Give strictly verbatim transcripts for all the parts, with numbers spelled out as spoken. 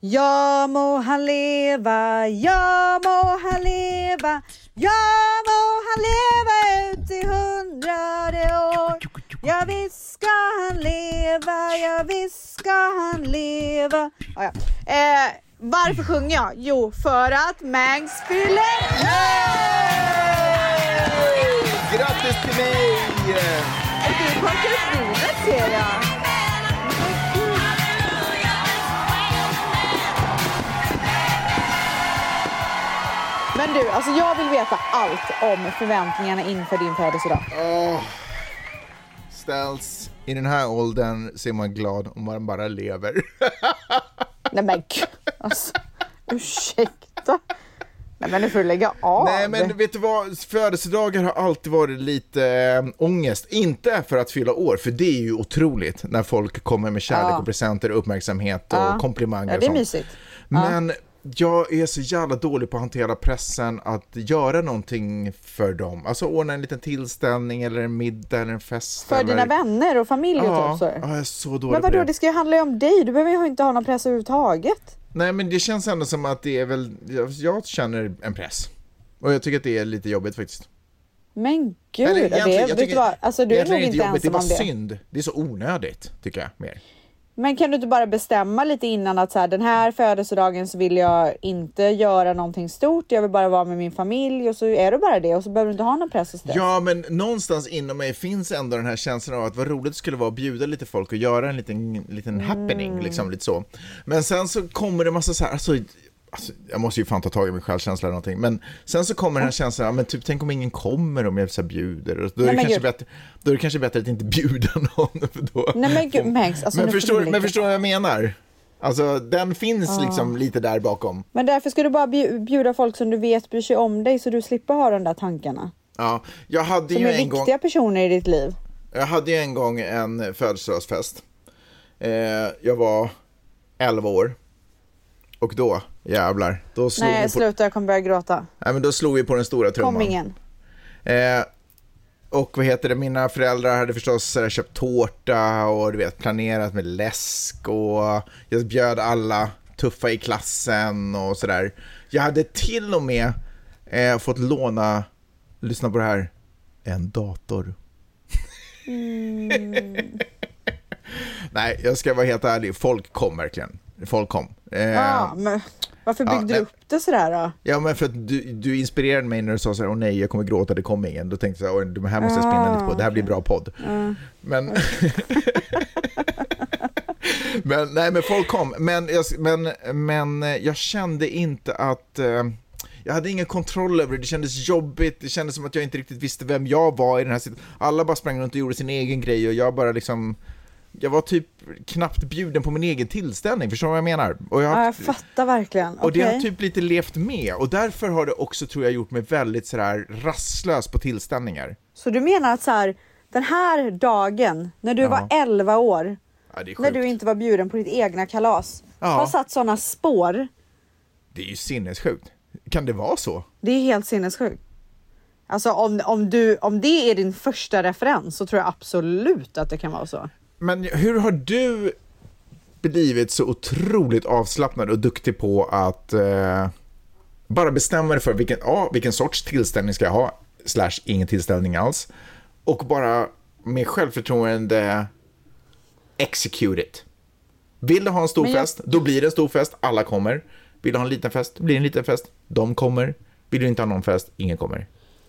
Ja må han leva, ja må han leva, ja må han leva ut i hundrade år. Ja visst ska han leva, ja visst ska han leva. Ah, ja. eh, varför sjunger jag? Jo, för att Mangs fyller. Grattis till mig! Och du kom till livet, ser jag. Men du, alltså jag vill veta allt om förväntningarna inför din födelsedag. Oh. Ställs i den här åldern så är man glad om man bara lever. Nej men gud, alltså, ursäkta. Nej men nu får du lägga av. Nej men vet du vad, födelsedagar har alltid varit lite äh, ångest. Inte för att fylla år, för det är ju otroligt när folk kommer med kärlek ja. och presenter, uppmärksamhet och ja. komplimanger. Ja, det är och sånt. mysigt. Men ja. jag är så jävla dålig på att hantera pressen att göra någonting för dem. Alltså ordna en liten tillställning eller en middag eller en fest. För eller... dina vänner och familj och ja, typ så. Ja, jag är så dålig men vadå, det. det ska ju handla ju om dig. Du behöver ju inte ha någon press överhuvudtaget. Nej, men det känns ändå som att det är väl... Jag, jag känner en press. Och jag tycker att det är lite jobbigt faktiskt. Men gud, eller, det är, vet du vad? Alltså du är nog inte ensam det är bara om det. synd. Det är så onödigt, tycker jag, mer. Men kan du inte bara bestämma lite innan att så här, den här födelsedagen så vill jag inte göra någonting stort. Jag vill bara vara med min familj och så är det bara det. Och så behöver du inte ha någon press och stress. Ja, men någonstans inom mig finns ändå den här känslan av att vad roligt det skulle vara att bjuda lite folk och göra en liten, liten mm. happening, liksom lite så. Men sen så kommer det massa så här, alltså, alltså jag måste ju fan ta tag i min självkänsla eller någonting. Men sen så kommer den här känslan, men typ tänk om ingen kommer om jag så här bjuder. Då är, Nej, det kanske bättre, då är det kanske bättre att inte bjuda någon. För då, Nej men gud, Max, alltså, men, förstår, men förstår vad jag menar? Alltså den finns ah. liksom lite där bakom. Men därför ska du bara bjuda folk som du vet bryr sig om dig så du slipper ha de där tankarna. Ja, jag hade som ju är en viktiga gång, personer i ditt liv. Jag hade ju en gång en födelsedagsfest. Eh, jag var elva år. Och då, jävlar, då slog Nej, vi på... sluta, jag kommer börja gråta. Nej, men då slog vi på den stora trumman. Kom ingen. Eh, och vad heter det, mina föräldrar hade förstås äh, köpt tårta och du vet, planerat med läsk och jag bjöd alla tuffa i klassen och sådär. Jag hade till och med eh, fått låna, lyssna på det här, en dator. Mm. Nej, jag ska vara helt ärlig, folk kom verkligen. Folk kom. Eh, ja, men varför byggde ja, du upp det sådär då? Ja, men för att du, du inspirerade mig när du sa så här, åh nej, jag kommer gråta, det kommer ingen. Då tänkte jag, det här måste jag spinna ah, lite på, det här blir bra podd. Uh. Men, men, nej, men folk kom. Men jag, men, men jag kände inte att, eh, jag hade ingen kontroll över det, det kändes jobbigt, det kändes som att jag inte riktigt visste vem jag var i den här situationen. Alla bara sprang runt och gjorde sin egen grej och jag bara liksom... Jag var typ knappt bjuden på min egen tillställning. Förstår du vad jag menar? Och jag, ja, jag fattar verkligen. Och okay. det har typ lite levt med. Och därför har det också, tror jag, gjort mig väldigt så här rastlös på tillställningar. Så du menar att så här, den här dagen, när du ja. var elva år, ja, det är när du inte var bjuden på ditt egna kalas, ja. har satt sådana spår. Det är ju sinnessjukt. Kan det vara så? Det är helt sinnessjukt. Alltså om, om, du, om det är din första referens så tror jag absolut att det kan vara så. Men hur har du blivit så otroligt avslappnad och duktig på att eh, bara bestämma dig för vilken, ja, vilken sorts tillställning ska jag ha, slash ingen tillställning alls, och bara med självförtroende execute it. Vill du ha en stor jag... fest, då blir det en stor fest, alla kommer. Vill du ha en liten fest, blir det en liten fest, de kommer. Vill du inte ha någon fest, ingen kommer.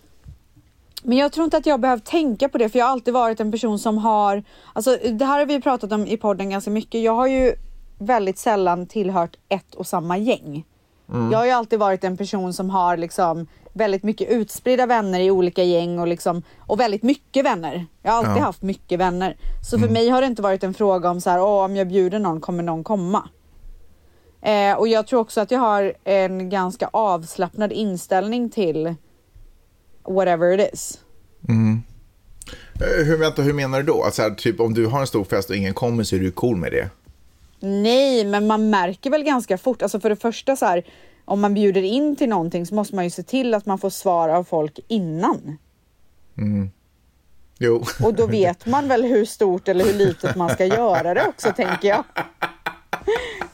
Men jag tror inte att jag behöver tänka på det, för jag har alltid varit en person som har, alltså det här har vi pratat om i podden ganska mycket. Jag har ju väldigt sällan tillhört ett och samma gäng. Mm. Jag har ju alltid varit en person som har liksom väldigt mycket utspridda vänner i olika gäng och liksom, och väldigt mycket vänner. Jag har alltid ja. haft mycket vänner. Så mm. för mig har det inte varit en fråga om så här, åh, om jag bjuder någon kommer någon komma. Eh, och jag tror också att jag har en ganska avslappnad inställning till whatever it is. Mm. Hur, vänta, hur menar du då? Alltså, typ om du har en stor fest och ingen kommer så är du cool med det? Nej, men man märker väl ganska fort. Alltså för det första så här, om man bjuder in till någonting så måste man ju se till att man får svar av folk innan. Mm. Jo. Och då vet man väl hur stort eller hur litet man ska göra det också, tänker jag.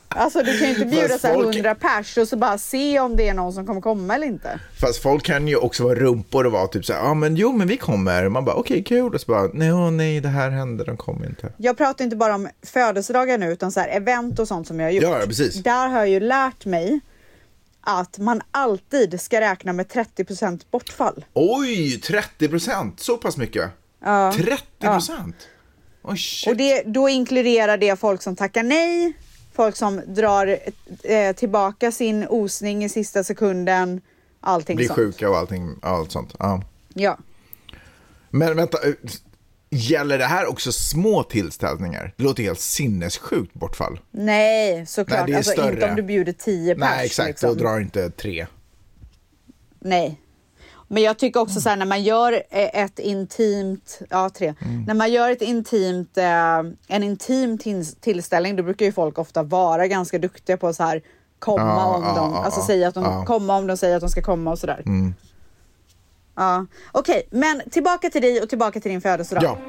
Alltså du kan ju inte bjuda Fast så här folk- hundra pers och så bara se om det är någon som kommer komma eller inte. Fast folk kan ju också vara rumpor och vara typ så här, ja men jo men vi kommer. Man bara okej okay, kul och så bara nej, åh, nej det här händer, de kommer inte. Jag pratar inte bara om födelsedagar nu utan så här event och sånt som jag har gjort. Ja, precis. Där har jag ju lärt mig att man alltid ska räkna med trettio procent bortfall. Oj, trettio procent, så pass mycket. Ja. trettio procent. Ja. Oj, shit. Och det, då inkluderar det folk som tackar nej, folk som drar eh, tillbaka sin osning i sista sekunden, allting Blir sånt. sjuka och allting, allt sånt. Ja. Ja. Men vänta, gäller det här också små tillställningar? Det låter helt sinnessjukt bortfall. Nej, såklart. Nej, det är alltså större. inte om du bjuder tio pers. Nej, exakt. Liksom. Då drar inte tre. Nej. Men jag tycker också så här när man gör ett intimt, ja tre, mm. när man gör ett intimt, eh, en intim till, tillställning, då brukar ju folk ofta vara ganska duktiga på så här komma ja, om ja, de, ja, alltså ja, säga att de ja. komma om de säger att de ska komma och sådär. Mm. Ja, okej, okay, men tillbaka till dig och tillbaka till din födelsedag. Ja.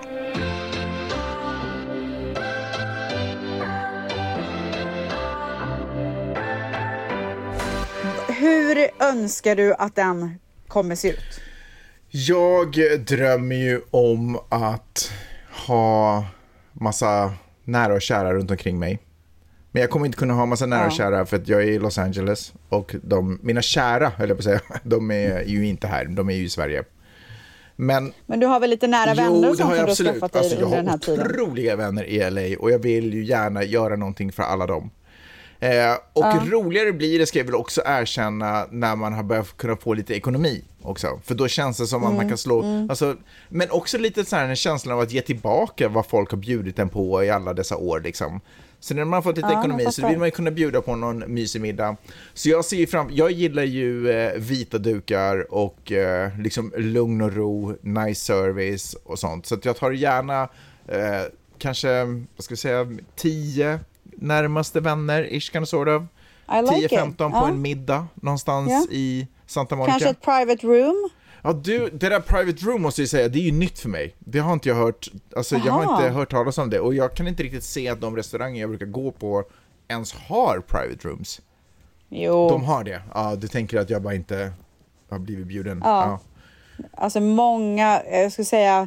Hur önskar du att den kommer se ut? Jag drömmer ju om att ha massa nära och kära runt omkring mig. Men jag kommer inte kunna ha massa nära och kära för att jag är i Los Angeles. Och de, mina kära, eller på att säga, de är ju inte här, de är ju i Sverige. Men, Men du har väl lite nära jo, vänner och sånt har som du har absolut. skaffat dig Alltså, under den här tiden? Jag har otroliga vänner i L A och jag vill ju gärna göra någonting för alla dem. Eh, och ja. roligare blir det, ska jag väl också erkänna, när man har börjat kunna få lite ekonomi också. För då känns det som att mm, man kan slå, mm. alltså, men också lite så här en känsla av att ge tillbaka vad folk har bjudit en på i alla dessa år liksom. Så när man har fått lite ja, ekonomi så vill man ju kunna bjuda på någon mysig middag. Så jag ser ju fram, jag gillar ju eh, vita dukar och eh, liksom lugn och ro, nice service och sånt. Så att jag tar gärna eh, kanske, vad ska vi säga, tio närmaste vänner, ish kind of sort of. like tio femton på ja. en middag någonstans ja. i Santa Monica. Kanske ett private room? Ja, du, det där private room måste jag säga, det är ju nytt för mig. Det har inte jag hört, alltså jag har inte hört talas om det. Och jag kan inte riktigt se att de restauranger jag brukar gå på ens har private rooms. Jo. De har det. Ja, du tänker att jag bara inte har blivit bjuden. Ja. Ja. Alltså många, jag ska säga,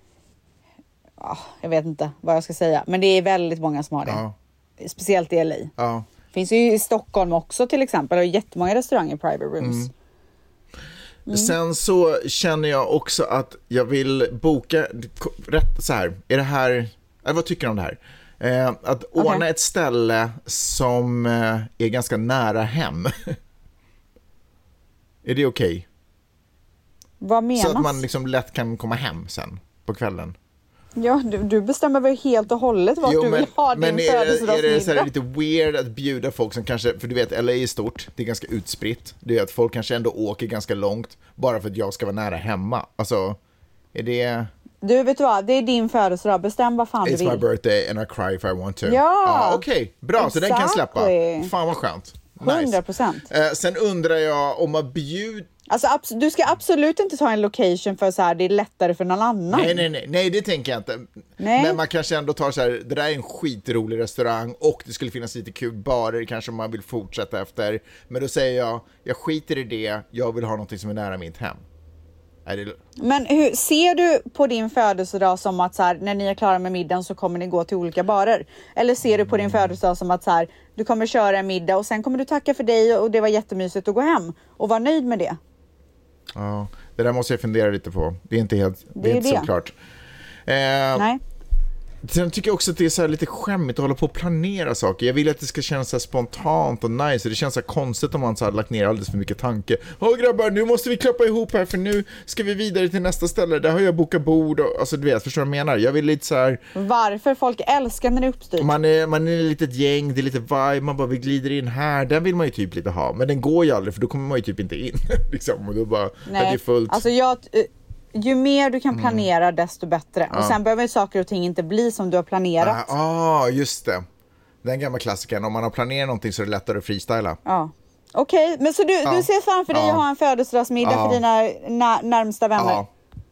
jag vet inte vad jag ska säga, men det är väldigt många som har det. Ja. Speciellt i L A. Ja. Finns ju i Stockholm också till exempel, och jättemånga restauranger private rooms. Mm. Mm. Sen så känner jag också att jag vill boka rätt så här. Är det här, eller vad tycker du om det här? Eh, att ordna okay. ett ställe som eh, är ganska nära hem. Är det okej? Okay? Vad menas? Så att man liksom lätt kan komma hem sen på kvällen. Ja, du, du bestämmer väl helt och hållet vart jo, du men, vill ha din födelsedagsmiddag. Men är det så här lite weird att bjuda folk som kanske, för du vet L A är stort, det är ganska utspritt. Det är att folk kanske ändå åker ganska långt bara för att jag ska vara nära hemma. Alltså, är det... Du vet vad, det är din födelsedag, bestäm vad fan It's du vill. It's my birthday and I cry if I want to. Ja! Ah, Okej, okay. Bra, exactly. Så den kan släppa. Fan vad skönt. Nice. hundra procent. Eh, sen undrar jag om man bjud... Alltså abs- du ska absolut inte ta en location för så här, det är lättare för någon annan. Nej, nej, nej, nej det tänker jag inte. Nej. Men man kanske ändå tar så här, det där är en skitrolig restaurang och det skulle finnas lite kul barer kanske man vill fortsätta efter. Men då säger jag, jag skiter i det, jag vill ha något som är nära mitt hem. Är det... Men hur ser du på din födelsedag som att så här, när ni är klara med middagen så kommer ni gå till olika barer? Eller ser du på din födelsedag som att så här, du kommer köra en middag och sen kommer du tacka för dig och det var jättemysigt att gå hem och vara nöjd med det? Ja, det där måste jag fundera lite på. Det är inte helt det är det är inte det. så klart. Eh, Nej. Sen tycker jag också att det är så här lite skämmigt att hålla på och planera saker. Jag vill att det ska kännas så här spontant och nice. Det känns så här konstigt om man så här lagt ner alldeles för mycket tanke. Åh grabbar, nu måste vi klappa ihop här för nu ska vi vidare till nästa ställe. Där har jag bokat bord. Och, alltså du vet, förstår du vad jag menar? Jag vill lite så här... Varför? Folk älskar när det är uppstyrt. Man är, man är ett litet gäng, det är lite vibe. Man bara, vi glider in här. Den vill man ju typ lite ha. Men den går ju aldrig för då kommer man ju typ inte in. liksom, och då bara, Nej. det är fullt. Alltså jag... Ju mer du kan planera mm. desto bättre. Ja. Och sen behöver saker och ting inte bli som du har planerat. Ja, ah, just det. Den gamla klassikern. Om man har planerat någonting så är det lättare att freestyla. Ja. Okej, okay, men så du, ja. du ser framför dig ja. att ha en födelsedagsmiddag ja. för dina na- närmsta vänner? Ja.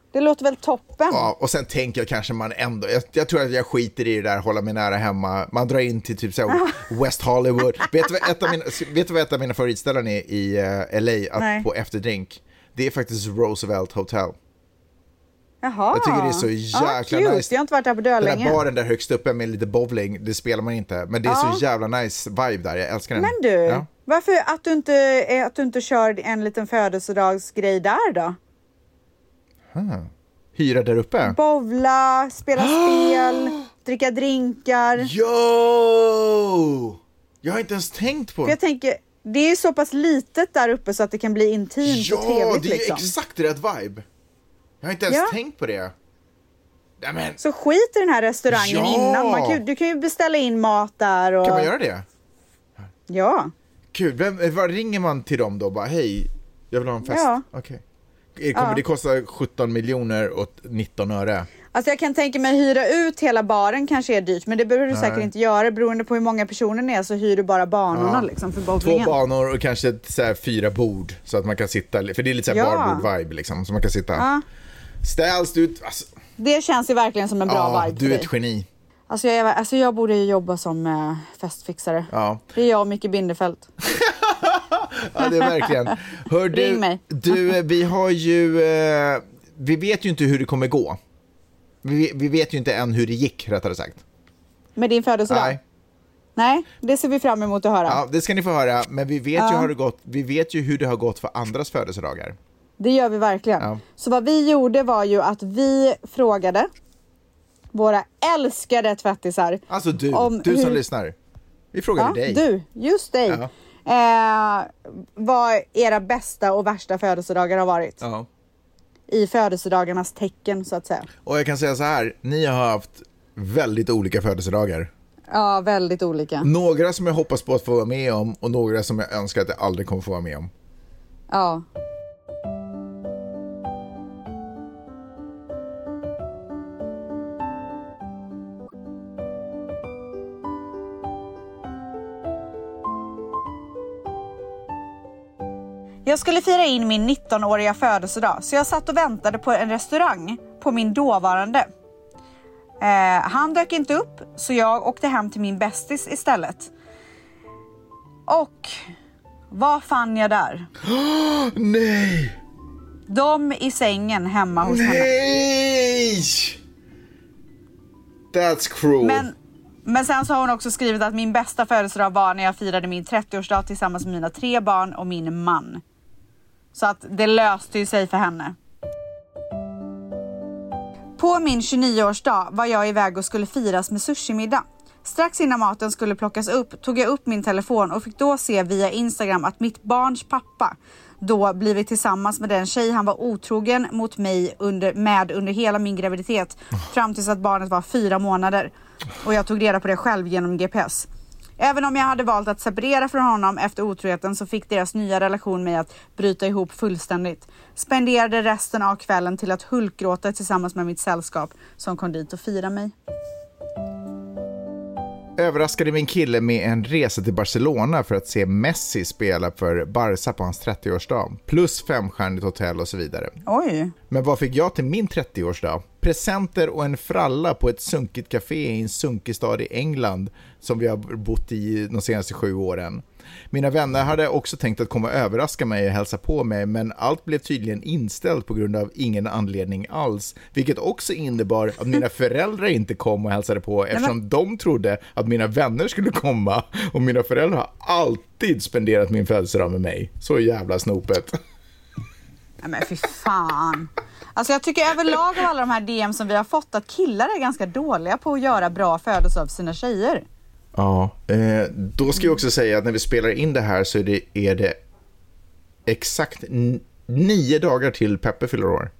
Det låter väl toppen. Ja, och sen tänker jag kanske man ändå, jag, jag tror att jag skiter i det där, hålla mig nära hemma. Man drar in till typ så här West Hollywood. vet, du vad ett av mina, vet du vad ett av mina favoritställen är i uh, L A att Nej. på efterdrink? Det är faktiskt Roosevelt Hotel. Jaha. Jag tycker det är så jäkla ja, nice. Jag har inte varit där på dö länge. Den där baren där högst uppe med lite bowling, det spelar man inte. Men det är ja. så jävla nice vibe där, jag älskar den. Men du, ja. varför att du, inte, att du inte kör en liten födelsedagsgrej där då? Huh. Hyra där uppe? Bowla, spela spel, dricka drinkar. Jo! Jag har inte ens tänkt på. För jag tänker, det är ju så pass litet där uppe så att det kan bli intimt ja, och trevligt. Ja, det är liksom. exakt rätt vibe. Jag har inte ens ja. tänkt på det. Nämen. Så skit i den här restaurangen ja. innan. Man kan, du kan ju beställa in mat där. Och... Kan man göra det? Ja. Kul. Vem, vad ringer man till dem då? Bara, hej, jag vill ha en fest. Ja. Okej. Okay. Kommer ja. det kosta sjutton miljoner och nitton öre? Alltså jag kan tänka mig hyra ut hela baren kanske är dyrt, men det behöver du Nej. säkert inte göra. Beroende på hur många personer det är så hyr du bara banorna ja. liksom för bowlingen. Två banor och kanske så här, fyra bord så att man kan sitta, för det är lite så här ja. barbord-vibe liksom, så man kan sitta. Ja. Ställs ut. Alltså. Det känns ju verkligen som en bra ja, vibe. Du är ett geni. Alltså jag, alltså jag borde ju jobba som äh, festfixare. Ja. Det är jag och Micke Bindefeld. Ja, det är verkligen. Hör du, Ring mig. Du, vi har ju, eh, vi vet ju inte hur det kommer gå. Vi, vi vet ju inte än hur det gick, rättare sagt. Med din födelsedag? Nej. Nej, det ser vi fram emot att höra. Ja, det ska ni få höra. Men vi vet, ja. ju, hur det gått, vi vet ju hur det har gått för andras födelsedagar. Det gör vi verkligen. Ja. Så vad vi gjorde var ju att vi frågade våra älskade tvättisar. Alltså du, om du som hur... lyssnar. Vi frågade ja, dig. Du, just dig. Ja. Eh, vad era bästa och värsta födelsedagar har varit. Ja. I födelsedagarnas tecken så att säga. Och jag kan säga så här, ni har haft väldigt olika födelsedagar. Ja, väldigt olika. Några som jag hoppas på att få vara med om och några som jag önskar att jag aldrig kommer få vara med om. Ja. Jag skulle fira in min nittonåriga födelsedag så jag satt och väntade på en restaurang på min dåvarande. Eh, han dök inte upp så jag åkte hem till min bästis istället. Och vad fann jag där? Oh, nej! De i sängen hemma hos henne. Nej! That's cruel. Men, men sen så har hon också skrivit att min bästa födelsedag var när jag firade min trettioårsdag tillsammans med mina tre barn och min man. Så att det löste ju sig för henne. På min tjugonioårsdag var jag iväg och skulle firas med sushimiddag. Strax innan maten skulle plockas upp tog jag upp min telefon och fick då se via Instagram att mitt barns pappa då blivit tillsammans med den tjej han var otrogen mot mig under, med under hela min graviditet fram tills att barnet var fyra månader. Och jag tog reda på det själv genom G P S. Även om jag hade valt att separera från honom efter otroheten så fick deras nya relation mig att bryta ihop fullständigt. Spenderade resten av kvällen till att hulkgråta tillsammans med mitt sällskap som kom dit och firade mig. Överraskade min kille med en resa till Barcelona för att se Messi spela för Barca på hans trettioårsdag. Plus femstjärnigt hotell och så vidare. Oj. Men vad fick jag till min trettioårsdag? Presenter och en fralla på ett sunkigt café i en sunkig stad i England som vi har bott i de senaste sju åren. Mina vänner hade också tänkt att komma och överraska mig och hälsa på mig, men allt blev tydligen inställt på grund av ingen anledning alls. Vilket också innebar att mina föräldrar inte kom och hälsade på eftersom men... de trodde att mina vänner skulle komma. Och mina föräldrar har alltid spenderat min födelsedag med mig. Så jävla snopet. Nej men fy fan. Alltså jag tycker överlag av alla de här D M som vi har fått att killar är ganska dåliga på att göra bra födelsedag av sina tjejer. Ja, eh, då ska jag också säga att när vi spelar in det här så är det, är det exakt n- nio dagar till Peppe fyller år.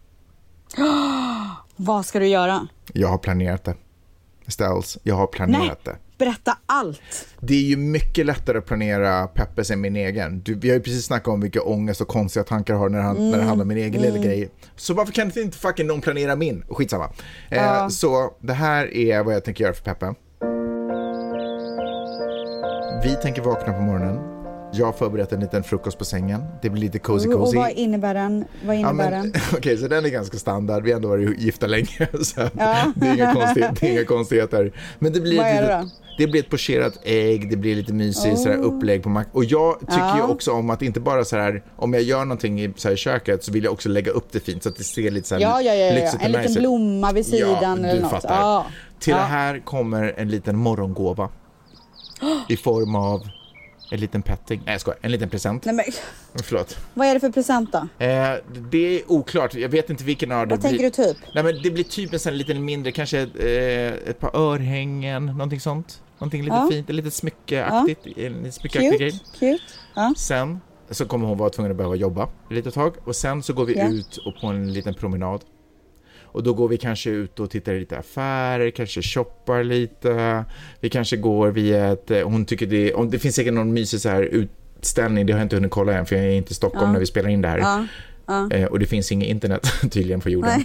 Vad ska du göra? Jag har planerat det. Ställs, jag har planerat Nej, det. Berätta allt. Det är ju mycket lättare att planera Peppes än min egen. Du, vi har ju precis snackat om vilka ångest och konstiga tankar jag har när, han, mm. när det handlar om min egen mm. lilla grej. Så varför kan inte fucking någon planera min? Skitsamma. Eh, ja. Så det här är vad jag tänker göra för Peppe. Vi tänker vakna på morgonen. Jag har förberett en liten frukost på sängen. Det blir lite cozy Och, cozy. och vad innebär den? Vad innebär ja, den? Okej, okay, så den är ganska standard. Vi har ändå varit gifta länge. Så ja. det, är inga konstigheter, det är inga konstigheter. Men det blir, vad är det, lite, det blir ett pocherat ägg. Det blir lite mysigt oh. sådär, upplägg på mack. Och jag tycker ja. ju också om att inte bara så här, om jag gör någonting i, så här, i köket så vill jag också lägga upp det fint så att det ser lite så här ja, ja, ja, ja. lyxigt en liten blomma vid sidan ja, eller något. Fattar. Ja. Till ja. det här kommer en liten morgongåva i form av en liten petting. Nej, jag skojar. En liten present. Nej, men... Förlåt. Vad är det för present då? Eh, det är oklart. Jag vet inte vilken av det Vad tänker blir... du typ? Nej, men det blir typ en sån lite mindre, kanske eh, ett par örhängen, någonting sånt. Någonting lite ja. fint, lite smyckeaktigt. Ja. En smyckeaktig grej. Cute. Ja. Sen så kommer hon vara tvungen att behöva jobba ett litet tag. Och sen så går vi ja. ut och på en liten promenad. Och då går vi kanske ut och tittar i lite affärer, kanske shoppar lite. Vi kanske går via ett... Hon tycker det... Om det finns säkert någon mysig så här utställning, det har jag inte hunnit kolla än för jag är inte i Stockholm ja. när vi spelar in det här. Ja. Ja. Eh, och det finns inget internet tydligen på jorden.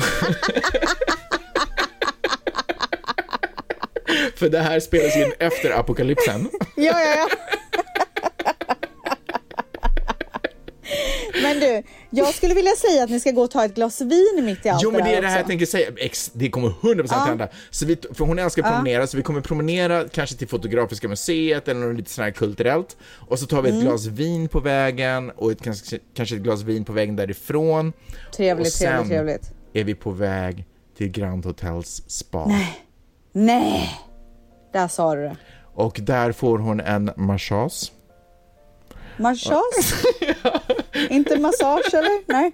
För det här spelas in efter apokalypsen. ja, ja, ja. Men du, jag skulle vilja säga att ni ska gå och ta ett glas vin mitt i allt. Jo, men det är det här också. Jag tänker säga. Ex, det kommer hundra procent hända. Så vi, för hon älskar att promenera, ja. så vi kommer promenera kanske till Fotografiska museet eller något lite sån här kulturellt. Och så tar vi ett mm. glas vin på vägen och ett, kanske, kanske ett glas vin på vägen därifrån. Trevligt, och sen trevligt, trevligt. är vi på väg till Grand Hotels spa. Nej, nej. Där sa du det. Och där får hon en massage. Massage? ja. Inte massage eller? Nej.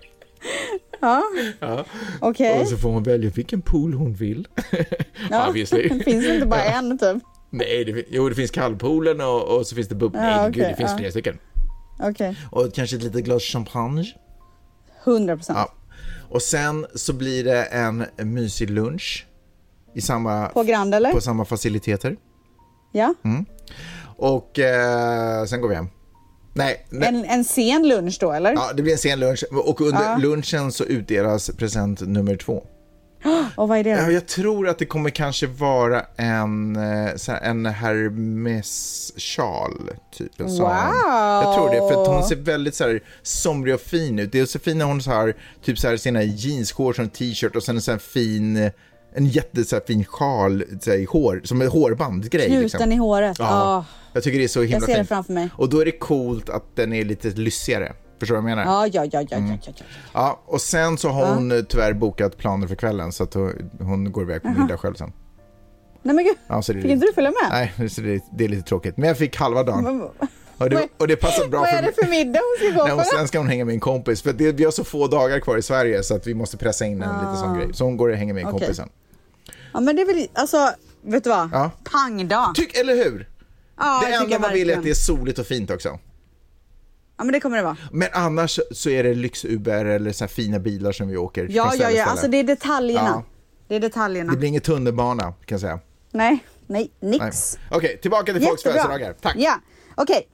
Ja. ja. Okej. Okay. Och så får hon välja vilken pool hon vill. ja. Det finns inte bara en typ. Nej, det, jo det finns kallpoolen och, och så finns det bubb. Ja, Nej, okay. gud, det finns ja. flera stycken. Okej. Okay. Och kanske ett litet glas champagne. hundra procent. Ja. Och sen så blir det en mysig lunch i samma på Grand eller? På samma faciliteter. Ja. Mm. Och eh, sen går vi hem. Nej, nej. En, en sen lunch då, eller? Ja, det blir en sen lunch. Och under ja. lunchen så utdelas present nummer två. Och vad är det då? Ja, jag tror att det kommer kanske vara en, så här, en Hermes-sjal. Typ en sån. Wow! Jag tror det, för att hon ser väldigt så här somrig och fin ut. Det är så fin när hon så här, typ så här, sina jeansshorts och en t-shirt och sen en sån här fin... En jätte så här, fin sjal så här, i hår, som en hårbandgrej. Knuten liksom. i håret. Ja. Oh. Jag tycker det är så himla jag ser fint. Det framför mig. Och då är det coolt att den är lite lyssigare. Förstår du vad jag menar? Ja, ja, ja, ja, mm. ja, ja, ja. ja, och sen så har hon ja. tyvärr bokat planer för kvällen så att hon, hon går iväg på middag själv sen. Nej men gud, ja, så det fick är, inte du följa med? Nej, så det, det är lite tråkigt. Men jag fick halva dagen. Och det, och det passar bra. Vad är det för middag hon ska gå på? Nej, sen ska hon hänga med en kompis. För det, vi har så få dagar kvar i Sverige så att vi måste pressa in en ah. lite sån grej. Så hon går och hänger med en okay. kompis sen. Ja, men det är väl, alltså, vet du vad? Ja. Pangdag. Tyck, eller hur? Ja, det enda man vill är att det är soligt och fint också. Ja, men det kommer det vara. Men annars så är det lyx-Uber eller så här fina bilar som vi åker. Ja, ja, ja. Alltså det är detaljerna. Ja. Det är detaljerna. Det blir inget tunnelbana, kan jag säga. Nej, nej, nix. Okej, okay, tillbaka till folks födelsedagar. Tack. Ja, okej. Okay.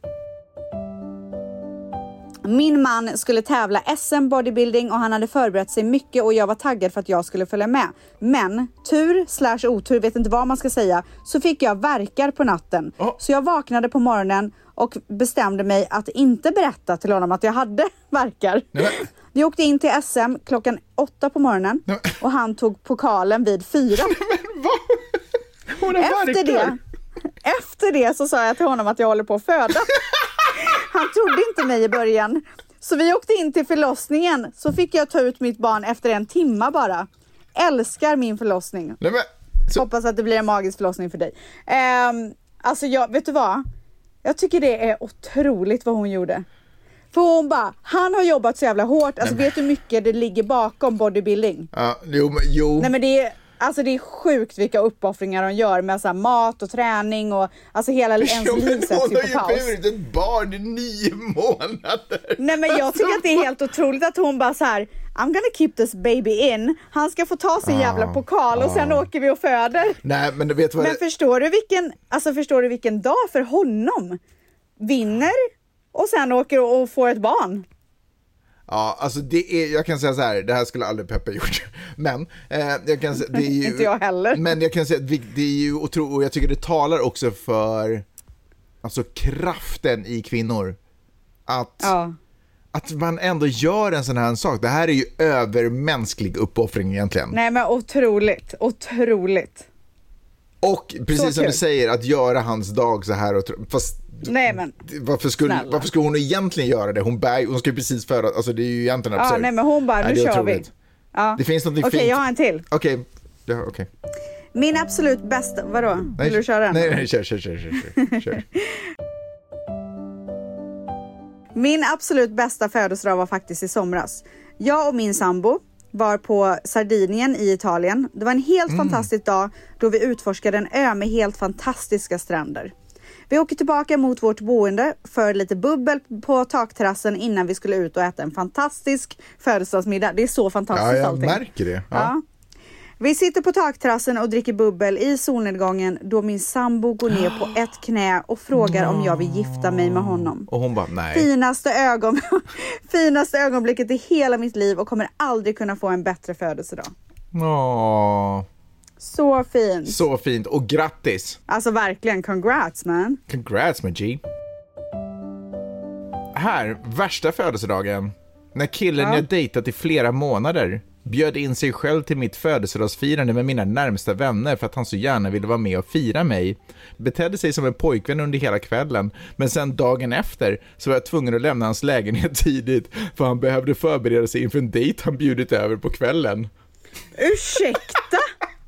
Min man skulle tävla S M bodybuilding och han hade förberett sig mycket och jag var taggad för att jag skulle följa med. Men tur slash otur, vet inte vad man ska säga, så fick jag värkar på natten. Oh. Så jag vaknade på morgonen och bestämde mig att inte berätta till honom att jag hade värkar. Nej. Vi åkte in till S M klockan åtta på morgonen Nej. och han tog pokalen vid fyra. Men vad? Hon har efter det, efter det så sa jag till honom att jag håller på att föda. Han trodde inte mig i början. Så vi åkte in till förlossningen. Så fick jag ta ut mitt barn efter en timma bara. Älskar min förlossning. Nej, men, så... Hoppas att det blir en magisk förlossning för dig. Um, alltså jag, vet du vad? Jag tycker det är otroligt vad hon gjorde. För hon bara, han har jobbat så jävla hårt. Alltså Nej, vet du hur mycket det ligger bakom bodybuilding? Ja, jo, men, jo. Nej men det är... Alltså det är sjukt vilka uppoffringar de gör med så här mat och träning och alltså hela ens jo, liv sätts ju på paus. Hon har ju burit ett barn i nio månader. Nej men jag tycker att det är helt otroligt att hon bara så här: I'm gonna keep this baby in. Han ska få ta sin ah, jävla pokal och ah. sen åker vi och föder. Nej men du vet vad Men det... förstår du vilken alltså förstår du vilken dag för honom? Vinner och sen åker och får ett barn. Ja, alltså det är, jag kan säga så här, det här skulle aldrig Peppe gjort. Men eh, jag kan säga, det är ju inte jag heller. Men jag kan säga att det är ju otroligt, och jag tycker det talar också för alltså kraften i kvinnor. Att, ja. att man ändå gör en sån här sak. Det här är ju övermänsklig uppoffring egentligen. Nej, men otroligt, otroligt. Och precis så som kul. Du säger, att göra hans dag så här. Och, fast nej, men, varför skulle, varför skulle hon egentligen göra det? Hon, bär, hon ska ju precis föra, alltså det är ju egentligen absurt. Ja, nej, men hon bara, nu nej, kör otroligt. vi. Ja. Det finns något fint. Okej, jag har en till. Okej, okay. ja, okay. Min absolut bästa, vadå? Vill nej, du köra den? Nej, nej, kör, kör, kör, kör, kör. Min absolut bästa födelsedag var faktiskt i somras. Jag och min sambo var på Sardinien i Italien. Det var en helt mm. fantastisk dag då vi utforskade en ö med helt fantastiska stränder. Vi åker tillbaka mot vårt boende för lite bubbel på takterrassen innan vi skulle ut och äta en fantastisk födelsedagsmiddag. Det är så fantastiskt allting. Ja, jag allting. märker det. Ja. Ja. Vi sitter på takterrassen och dricker bubbel i solnedgången då min sambo går ner på ett knä och frågar om jag vill gifta mig med honom. Och hon bara, nej. Finaste, ögon... Finaste ögonblicket i hela mitt liv och kommer aldrig kunna få en bättre födelsedag. Åh. Så fint. Så fint. Och grattis. Alltså verkligen, congrats man. Congrats med G. Här, värsta födelsedagen. När killen ja. jag dejtat i flera månader bjöd in sig själv till mitt födelsedagsfirande med mina närmsta vänner för att han så gärna ville vara med och fira mig. Betedde sig som en pojkvän under hela kvällen, men sen dagen efter så var jag tvungen att lämna hans lägenhet tidigt för han behövde förbereda sig inför en dejt han bjudit över på kvällen. Ursäkta?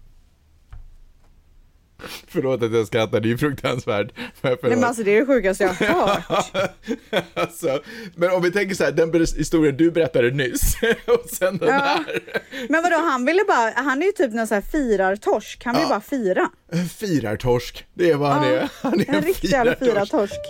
Förlåt att jag skrattar, det är ju fruktansvärt. Nej, men alltså det är det sjukaste jag har hört. Alltså, men om vi tänker så här, den historien du berättade nyss och sen den ja. här. Men vadå, han ville bara, han är ju typ någon så här firartorsk, han vill ja. bara fira. Firartorsk, det är vad han ja. är. Han är en, en riktig firartorsk. firartorsk.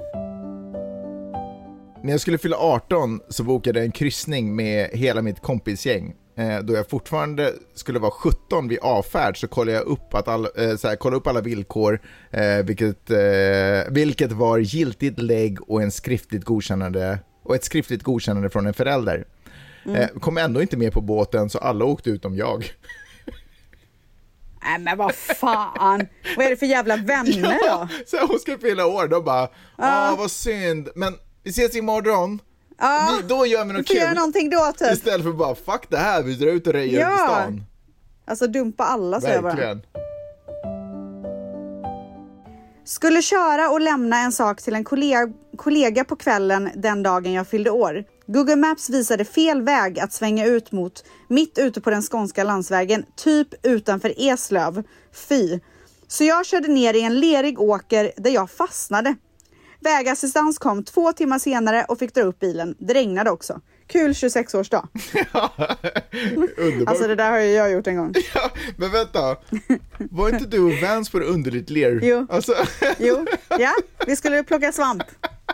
När jag skulle fylla arton så bokade jag en kryssning med hela mitt kompisgäng. Då jag fortfarande skulle vara sjutton vid avfärd så kollade jag upp, att all, eh, så här, kollade upp alla villkor eh, vilket, eh, vilket var giltigt lägg och, en skriftligt godkännande, och ett skriftligt godkännande från en förälder. Mm. Eh, kom ändå inte med på båten så alla åkte utom jag. Nej men vad fan, vad är det för jävla vänner ja, då? Så hon ska fylla år, då bara, åh uh. vad synd, men vi ses imorgon. Ja, vi, då gör vi något kul. Göra någonting då typ. Istället för bara, fuck det här, vi drar ut och rejer ja. i stan. Alltså dumpa alla så verkligen. Skulle köra och lämna en sak till en kollega, kollega på kvällen den dagen jag fyllde år. Google Maps visade fel väg att svänga ut mot, mitt ute på den skånska landsvägen, typ utanför Eslöv. Fy. Så jag körde ner i en lerig åker där jag fastnade. Vägassistans kom två timmar senare och fick dra upp bilen. Det regnade också. Kul tjugosex-årsdag. Ja, underbart. Alltså det där har ju jag gjort en gång. Ja, men vänta. Var inte du och Vans på det underligt ler? Jo. Alltså. Jo, ja. Vi skulle plocka svamp.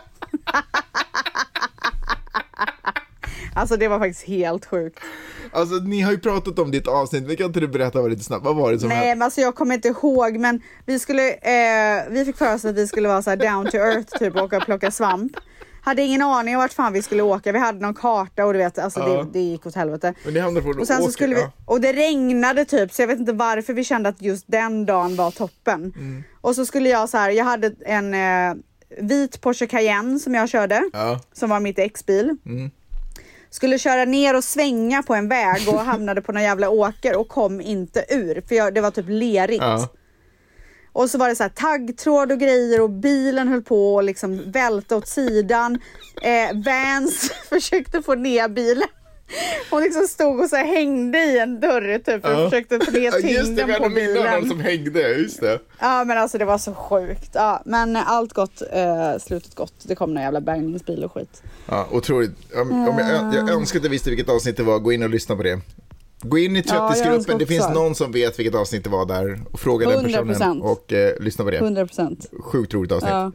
Alltså det var faktiskt helt sjukt. Alltså ni har ju pratat om ditt avsnitt. Vi kan inte du berätta vad lite snabbt. Vad var det som Nej, hände? Men alltså jag kommer inte ihåg. Men vi skulle eh, vi fick för oss att vi skulle vara så här down to earth typ och åka och plocka svamp. Hade ingen aning om vart fan vi skulle åka. Vi hade någon karta och du vet, alltså ja. det, det gick åt helvete. Men det hamnade på och sen åka, så skulle vi, ja. och det regnade typ, så jag vet inte varför vi kände att just den dagen var toppen. Mm. Och så skulle jag så här, jag hade en eh, vit Porsche Cayenne som jag körde. Ja. Som var mitt ex-bil. Mm. Skulle köra ner och svänga på en väg och hamnade på någon jävla åker och kom inte ur. För jag, det var typ lerigt. Ja. Och så var det så här taggtråd och grejer och bilen höll på och liksom välta åt sidan. Eh, Vans försökte få ner bilen. Hon liksom stod och så här hängde i en dörr typ och ja. försökte få ner tyngden på bilen. Just det, som hängde, just det. Ja, men alltså det var så sjukt. Ja, men allt gott, eh, slutet gott. Det kom någon jävla bärgningsbil och skit. Ja, otroligt. Om, om jag, jag önskar att jag visste vilket avsnitt det var. Gå in och lyssna på det. Gå in i trettiosgruppen, ja, det finns någon som vet vilket avsnitt det var där och fråga den personen och eh, lyssna på det. hundra procent. Sjukt roligt avsnitt. Ja.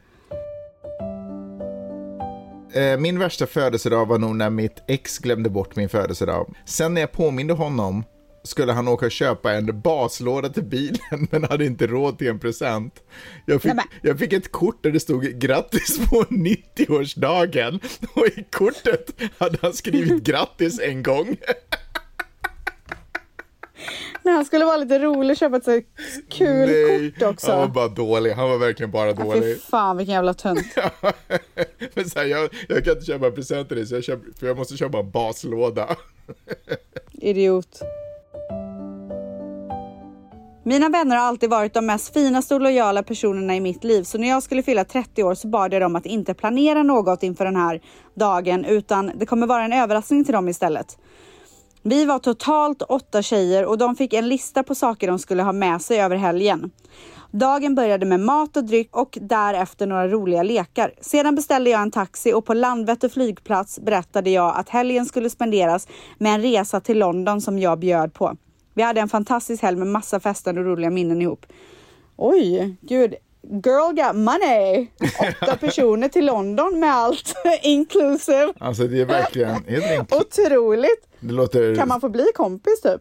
Eh, min värsta födelsedag var nog när mitt ex glömde bort min födelsedag. Sen när jag påminde honom skulle han åka och köpa en baslåda till bilen men hade inte råd till en present. Jag fick, jag fick ett kort där det stod grattis på nittioårsdagen och i kortet hade han skrivit grattis en gång. Nej, han skulle vara lite rolig och köpa ett så kul Nej, kort också. Han var bara dålig. Han var verkligen bara Ja, dålig. fy fan, vilken jävla tunt. Men så här, jag, jag kan inte köpa en present till dig, så jag köper, för jag måste köpa en baslåda. Idiot. Mina vänner har alltid varit de mest finaste och lojala personerna i mitt liv. Så när jag skulle fylla trettio år så bad jag dem att inte planera något inför den här dagen. Utan det kommer vara en överraskning till dem istället. Vi var totalt åtta tjejer och de fick en lista på saker de skulle ha med sig över helgen. Dagen började med mat och dryck och därefter några roliga lekar. Sedan beställde jag en taxi och på Landvetter flygplats berättade jag att helgen skulle spenderas med en resa till London som jag bjöd på. Vi hade en fantastisk helg med massa fester och roliga minnen ihop. Oj, gud. Girl got money. Åtta personer till London med allt inclusive. Alltså det är verkligen helt enkelt. Otroligt. Det låter... Kan man få bli kompis typ?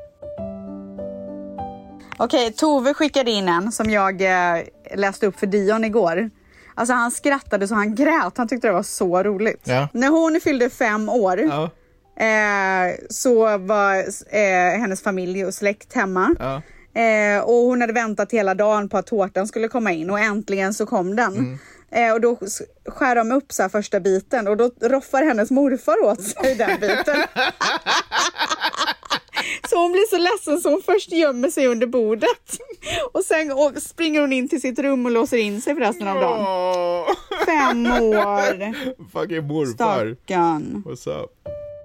Okej, okay, Tove skickade in en som jag eh, läste upp för Dion igår. Alltså han skrattade så han grät. Han tyckte det var så roligt. Ja. När hon fyllde fem år... Ja. Eh, så var eh, hennes familj och släkt hemma. Ja. Eh, och hon hade väntat hela dagen på att tårtan skulle komma in. Och äntligen så kom den. Mm. Eh, och då skär de upp så här första biten. Och då roffar hennes morfar åt sig den biten. Så hon blir så ledsen så hon först gömmer sig under bordet. Och sen och springer hon in till sitt rum och låser in sig för resten av dagen. Oh. Fem år. Fucking morfar. Stackarn. What's up?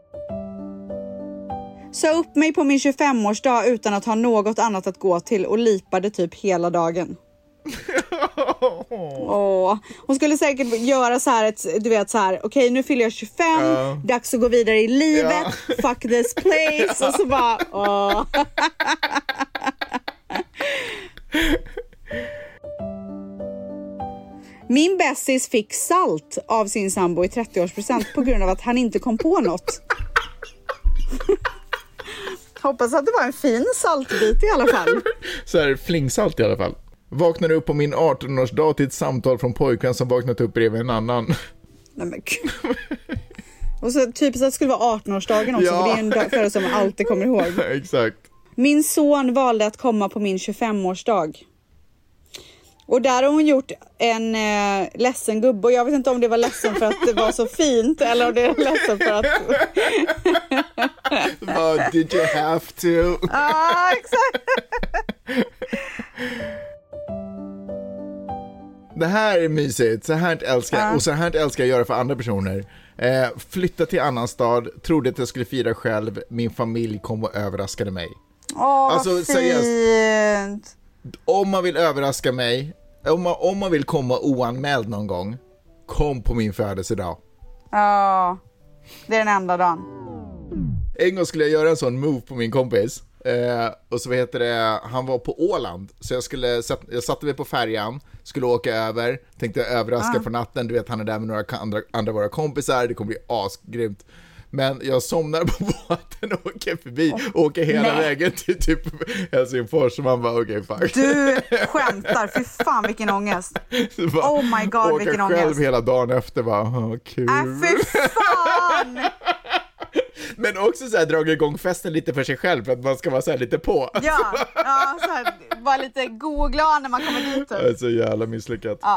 Så upp mig på min tjugofemårsdag utan att ha något annat att gå till och lipade typ hela dagen. Åh, hon skulle säkert göra så här ett, du vet så här, okej okay, nu fyller jag tjugofem, uh. dags att gå vidare i livet, yeah. Fuck this place och så bara åh. Min bästis fick salt av sin sambo i trettioårspresent på grund av att han inte kom på något. Hoppas att det var en fin saltbit i alla fall. Så här flingsalt i alla fall. Vaknade upp på min artonårsdag till ett samtal från pojkvän som vaknat upp bredvid en annan. Nej men gud. Och så typiskt att det skulle vara artonårsdagen också, ja. För det är en dag för som man alltid kommer ihåg. Exakt. Min son valde att komma på min tjugofemårsdag. Och där har hon gjort en eh, ledsen gubbe. Och jag vet inte om det var ledsen för att det var så fint. Eller om det är ledsen för att... Oh, did you have to? Ja, ah, exakt. Det här är mysigt. Så här älskar jag. Ah. Och så här älskar jag göra för andra personer. Eh, flytta till annan stad. Trodde att jag skulle fira själv. Min familj kom och överraskade mig. Åh, oh, alltså, fint. Seriöst. Om man vill överraska mig, om man, om man vill komma oanmäld någon gång, kom på min födelsedag. Ja, det är den enda dagen. En gång skulle jag göra en sån move på min kompis. Eh, och så vad heter det, han var på Åland. Så jag skulle, jag satte mig på färjan, skulle åka över, tänkte överraska ah. på natten. Du vet, han är där med några andra, andra våra kompisar, det kommer bli asgrymt. Men jag somnar på båten och åker förbi och åker hela Nej. vägen till typ Helsingfors. Så man bara, okej, okay, fuck. Du skämtar, fy fan vilken ångest. Bara, oh my god, vilken ångest. Åka själv hela dagen efter, bara, åh, kul. Äh, fy fan! Men också så här, dra igång festen lite för sig själv för att man ska vara så här lite på. Ja, ja så här, bara lite god och glad när man kommer dit. Det är så jävla misslyckat. Ja.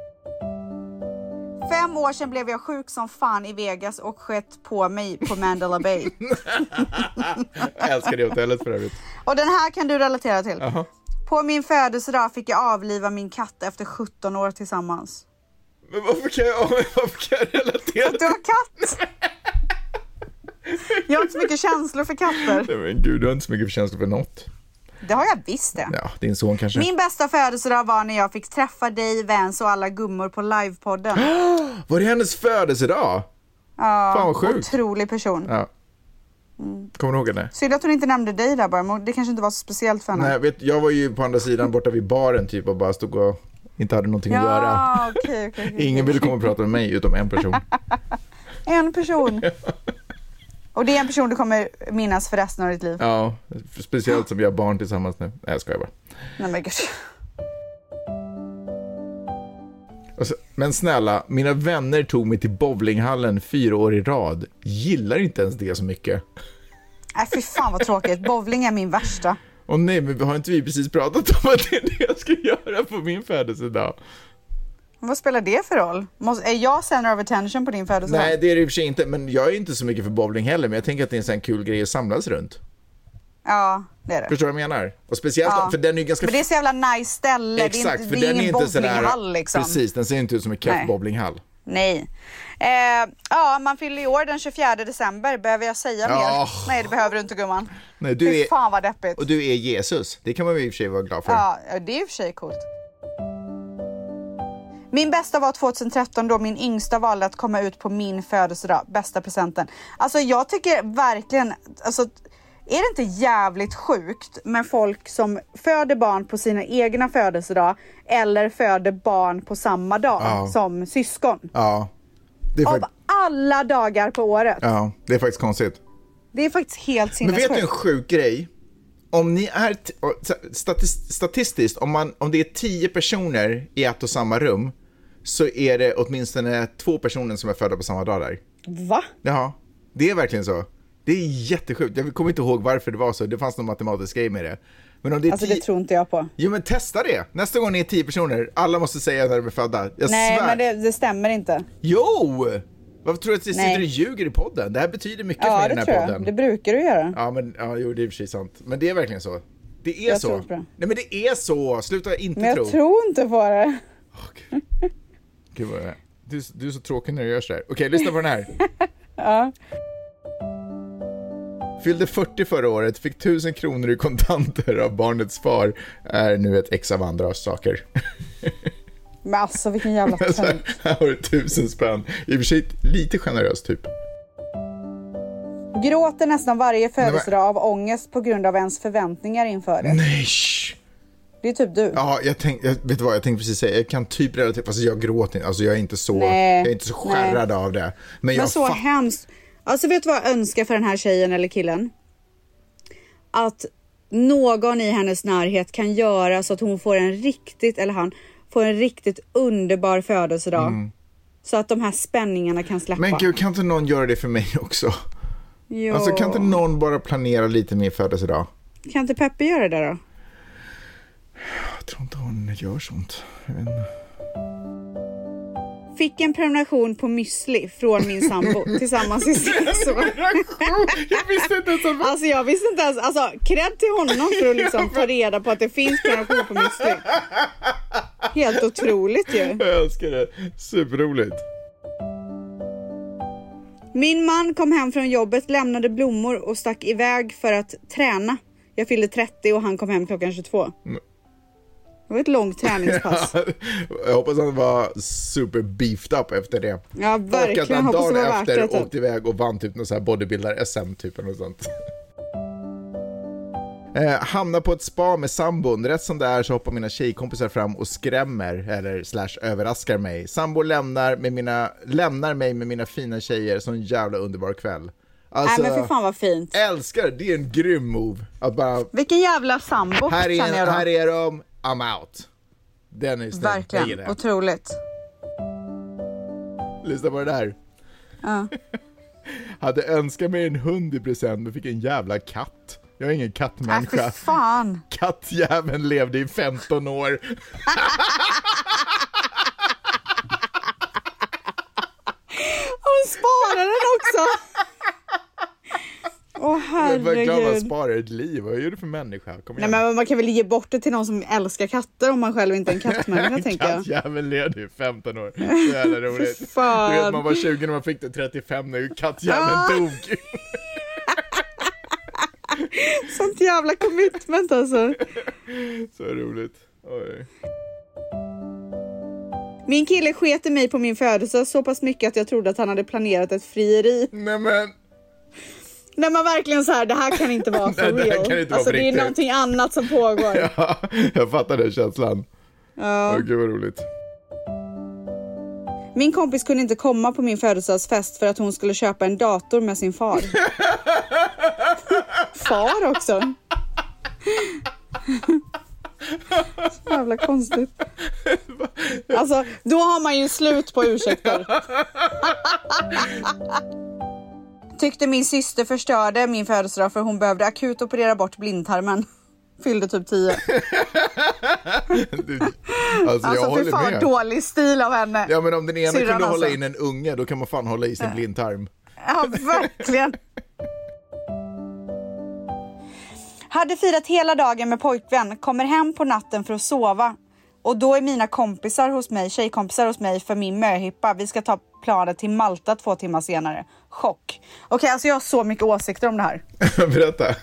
Fem år sedan blev jag sjuk som fan i Vegas och skett på mig på Mandela Bay. Jag älskar det hotellet för övrigt. Och den här kan du relatera till. Uh-huh. På min födelsedag fick jag avliva min katt efter sjutton år tillsammans. Men varför kan jag, varför kan jag relatera till? Du har katt! Jag har inte så mycket känslor för katter. Nej, men gud, du har inte så mycket känslor för något. Det har jag visst det. Ja, din son kanske. Min bästa födelsedag var när jag fick träffa dig, Vance och alla gummor på livepodden. Var det hennes födelsedag? Ja, fan vad sjukt. Otrolig person. Ja. Mm. Kommer du ihåg henne? Synd att hon inte nämnde dig där bara, men det kanske inte var så speciellt för henne. Nej, vet, jag var ju på andra sidan borta vid baren typ och bara stod och inte hade någonting ja, att göra. Okay, okay, okay. Ingen ville komma och prata med mig utom en person. En person. Och det är en person du kommer minnas för resten av ditt liv. Ja, speciellt som vi har barn tillsammans nu. Nej, jag skojar bara. Nej, men gud. Alltså, men snälla, mina vänner tog mig till bowlinghallen fyra år i rad. Gillar inte ens det så mycket. Nej, fy fan vad tråkigt. Bowling är min värsta. Och nej, men har inte vi precis pratat om att det är det jag ska göra på min födelsedag? Vad spelar det för roll? Måste, är jag center of attention på din födelsedag? Nej, det är det i och för sig inte. Men jag är inte så mycket för bowling heller. Men jag tänker att det är en sån kul grej att samlas runt. Ja, det är det. Förstår du vad jag menar? Och speciellt ja. För den är ju ganska... Men det är så jävla nice ställe. Exakt, det är, för det är den är ingen inte bowlinghall liksom. Precis, den ser inte ut som en keff bowlinghall. Nej. Eh, ja, man fyller i år den tjugofjärde december. Behöver jag säga oh. mer? Nej, det behöver du inte, gumman. Nej, du Fy är... fan vad deppigt. Och du är Jesus. Det kan man ju i och för sig vara glad för. Ja, det är i och för sig coolt. Min bästa var tjugohundratretton då min yngsta valde att komma ut på min födelsedag. Bästa presenten. Alltså jag tycker verkligen... Alltså, är det inte jävligt sjukt med folk som föder barn på sina egna födelsedag eller föder barn på samma dag ja. Som syskon? Ja. Det är Av fakt- alla dagar på året. Ja, det är faktiskt konstigt. Det är faktiskt helt sinnessjukt. Men vet du en sjuk grej? Om ni är t- statist- statistiskt, om, man, om det är tio personer i ett och samma rum så är det åtminstone två personer som är födda på samma dag där. Va? Ja, det är verkligen så. Det är jättesjukt. Jag kommer inte ihåg varför det var så. Det fanns någon matematisk grej med det. Men om det är alltså tio... det tror inte jag på. Jo, men testa det. Nästa gång ni är tio personer, alla måste säga när de är födda. Jag Nej, svär. men det, det stämmer inte. Jo! Varför tror du att jag sitter och ljuger i podden? Det här betyder mycket ja, för den här tror podden. Jag. Det brukar du göra. Ja, men ja, jo, det är i och för sig sant. Men det är verkligen så. Det är jag så. Tror på det. Nej, men det är så. Sluta inte men jag tro. Men jag tror inte på det. Oh, Gud. Gud vad är. Du, du är så tråkig när du gör så här. Okej, okay, lyssna på den här. Ja. Fyllde fyrtio förra året, fick tusen kronor i kontanter av barnets far. Är nu ett ex av andra saker. Men alltså vilken jävla tönt. Här har du tusen spänn. I och för sig lite generöst typ. Gråter nästan varje födelsedag av ångest på grund av ens förväntningar inför det. Nej. Det är typ du. Ja, jag tänkte, jag, vet du vad jag tänkte precis säga? Jag kan typ relativt, alltså jag gråter inte. Alltså jag är inte så, Nej. jag är inte så skärrad av det. Men, Men jag så fa- hemskt. Alltså vet du vad jag önskar för den här tjejen eller killen? Att någon i hennes närhet kan göra så att hon får en riktigt, eller han får en riktigt underbar födelsedag. Mm. Så att de här spänningarna kan släppa. Men gud, kan inte någon göra det för mig också? Jo. Alltså kan inte någon bara planera lite mer födelsedag? Kan inte Peppe göra det då? Jag tror inte hon gör sånt. Jag vet inte. Fick en prenumeration på müsli från min sambo tillsammans i sex år. Jag visste inte ens att... Alltså jag visste inte ens, alltså cred till honom för att liksom ta reda på att det finns prenumeration på müsli. Helt otroligt ju. Jag älskar det, superroligt. Min man kom hem från jobbet, lämnade blommor och stack iväg för att träna. Jag fyllde trettio och han kom hem klockan tjugotvå. Mm. Det var ett långt träningspass. Jag hoppas att han var super beefed up efter det. Ja, verkligen. Och att han dagen efter värt åkte iväg och vann typ någon så här bodybuilder-S M-typ eller något sånt. eh, hamnar på ett spa med sambon. Rätt som det är så hoppar mina tjejkompisar fram och skrämmer eller slash överraskar mig. Sambon lämnar, med mina, lämnar mig med mina fina tjejer. Så en jävla underbar kväll. Alltså, nej men för fan vad fint. Älskar, det är en grym move. Att bara, vilken jävla sambo. här är, en, här är de, I'm out. Den är snygg. Verkligen, otroligt. Lyssna på det där. Ja. Hade önskat mig en hund i present men fick en jävla katt. Jag är ingen kattmänniska. Äh, för fan. Kattjäveln levde i femton år. Hon sparade den också. Åh herregud. Jag är glad att man sparar ett liv. Vad gör du för människa? Kom igen. Nej, men man kan väl ge bort det till någon som älskar katter om man själv inte är en kattmänniska, tänker jag. Kattjäveln levde i femton år. Det är roligt. Du vet, man var tjugo när man fick det trettiofem när kattjäveln ah. dog. Sånt jävla commitment alltså. Så roligt. Oj. Min kille sket i mig på min födelse så pass mycket att jag trodde att han hade planerat ett frieri. Nej men... När man verkligen så här, det här kan inte vara for Nej, real. Kan inte alltså vara det är någonting annat som pågår. Ja, jag fattar den känslan. Ja. Åh, gud vad roligt. Min kompis kunde inte komma på min födelsedagsfest för att hon skulle köpa en dator med sin far. Far också. Så jävla konstigt. Alltså, då har man ju slut på ursäkter. Tyckte min syster förstörde min födelsedag för hon behövde akut operera bort blindtarmen. Fyllde typ tio. du, alltså alltså jag för fan med. Dålig stil av henne. Ja, men om den ena Syrran kunde alltså. hålla in en unge, då kan man fan hålla i sin blindtarm. Ja, verkligen. Hade firat hela dagen med pojkvän, kommer hem på natten för att sova. Och då är mina kompisar hos mig, tjejkompisar hos mig för min möhippa. Vi ska ta planet till Malta två timmar senare. Chock. Okej, okay, alltså jag har så mycket åsikter om det här. Berätta.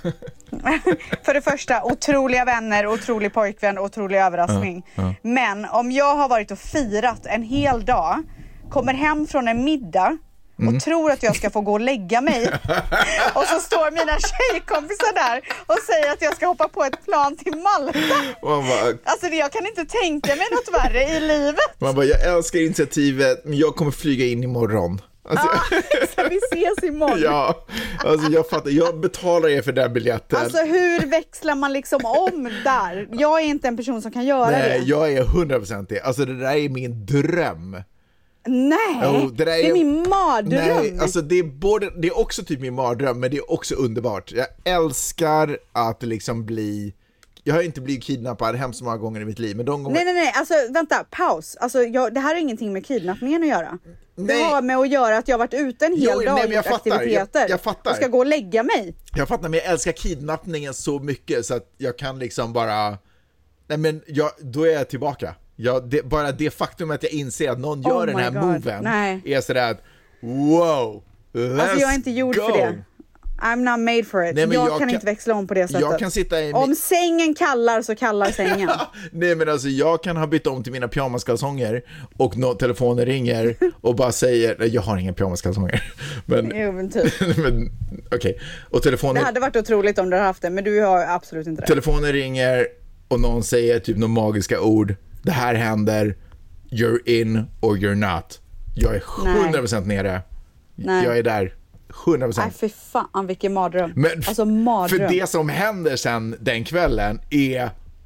För det första, otroliga vänner, otrolig pojkvän, otrolig överraskning. Uh, uh. Men om jag har varit och firat en hel dag, kommer hem från en middag och mm. tror att jag ska få gå och lägga mig. Och så står mina tjejkompisar där och säger att jag ska hoppa på ett plan till Malta. Bara, alltså jag kan inte tänka mig något värre i livet. Man bara, jag älskar initiativet, men jag kommer flyga in imorgon. Alltså, ja, så vi ses imorgon. Ja, alltså jag fattar, jag betalar er för den biljetten. Alltså hur växlar man liksom om där? Jag är inte en person som kan göra Nej, det. Nej, jag är hundra procent det. Alltså det där är min dröm. Nej, oh, det, det är, är min mardröm. Nej, alltså det är, både, det är också typ min mardröm, men det är också underbart. Jag älskar att liksom bli... Jag har inte blivit kidnappad hemskt så många gånger i mitt liv, men de gånger... Nej, nej, nej, alltså vänta, paus. Alltså, jag, det här har ingenting med kidnappningen att göra. Nej. Det har med att göra att jag har varit ute en hel jo, dag och gjort aktiviteter. Jag, jag fattar. Jag ska gå och lägga mig. Jag fattar, men jag älskar kidnappningen så mycket så att jag kan liksom bara... Nej, men jag, då är jag tillbaka. Jag, det, bara det faktum att jag inser att någon gör oh den här God. moven Nej. är sådär att wow, let's alltså jag är inte gjord go. för det. I'm not made for it. Nej, jag, jag kan, kan inte växla om på det sättet. Jag kan sitta i... Om sängen kallar så kallar sängen. Nej, men alltså jag kan ha bytt om till mina pyjamaskalsonger och no, telefonen ringer och bara säger, nej, jag har inga pyjamaskalsonger. Men, jo, men typ. men okej. Okay. Och telefonen... Det hade varit otroligt om du hade haft det, men du har absolut inte det. Telefonen ringer och någon säger typ några magiska ord. Det här händer, you're in or you're not. Jag är hundra procent nere. Nej. Jag är där. hundra procent. Nej, för fan, vilken mardröm. Men alltså mardröm. För det som händer sen den kvällen är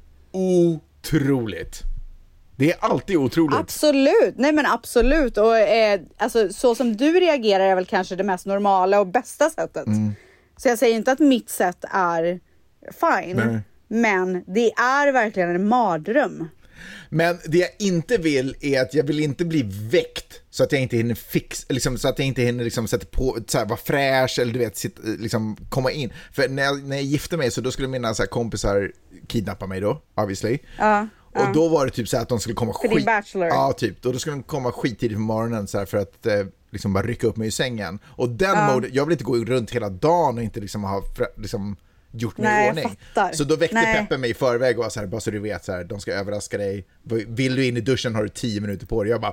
otroligt. Det är alltid otroligt. Absolut, nej men absolut. Och eh, alltså, så som du reagerar är väl kanske det mest normala och bästa sättet. Mm. Så jag säger inte att mitt sätt är fine. Nej. Men det är verkligen en mardröm. Men det jag inte vill är att jag vill inte bli väckt så att jag inte hinner fix, liksom, så att jag inte hinner liksom, sätta på, så här, vara fräsch eller du vet, sitt, liksom, komma in. För när jag, när jag gifte mig så då skulle mina så här, kompisar kidnappa mig då, obviously. Ja. Och uh. då var det typ så att de skulle komma skit... För din bachelor. Ja, typ. Och då skulle de komma skittidigt på morgonen så här, för att eh, liksom bara rycka upp mig i sängen. Och den uh. mode, jag vill inte gå runt hela dagen och inte liksom ha liksom gjort mig Nej, i ordning. Så då väckte Nej. Peppe mig i förväg och var så här, bara så du vet så här, de ska överraska dig. Vill du in i duschen har du tio minuter på dig. Jag bara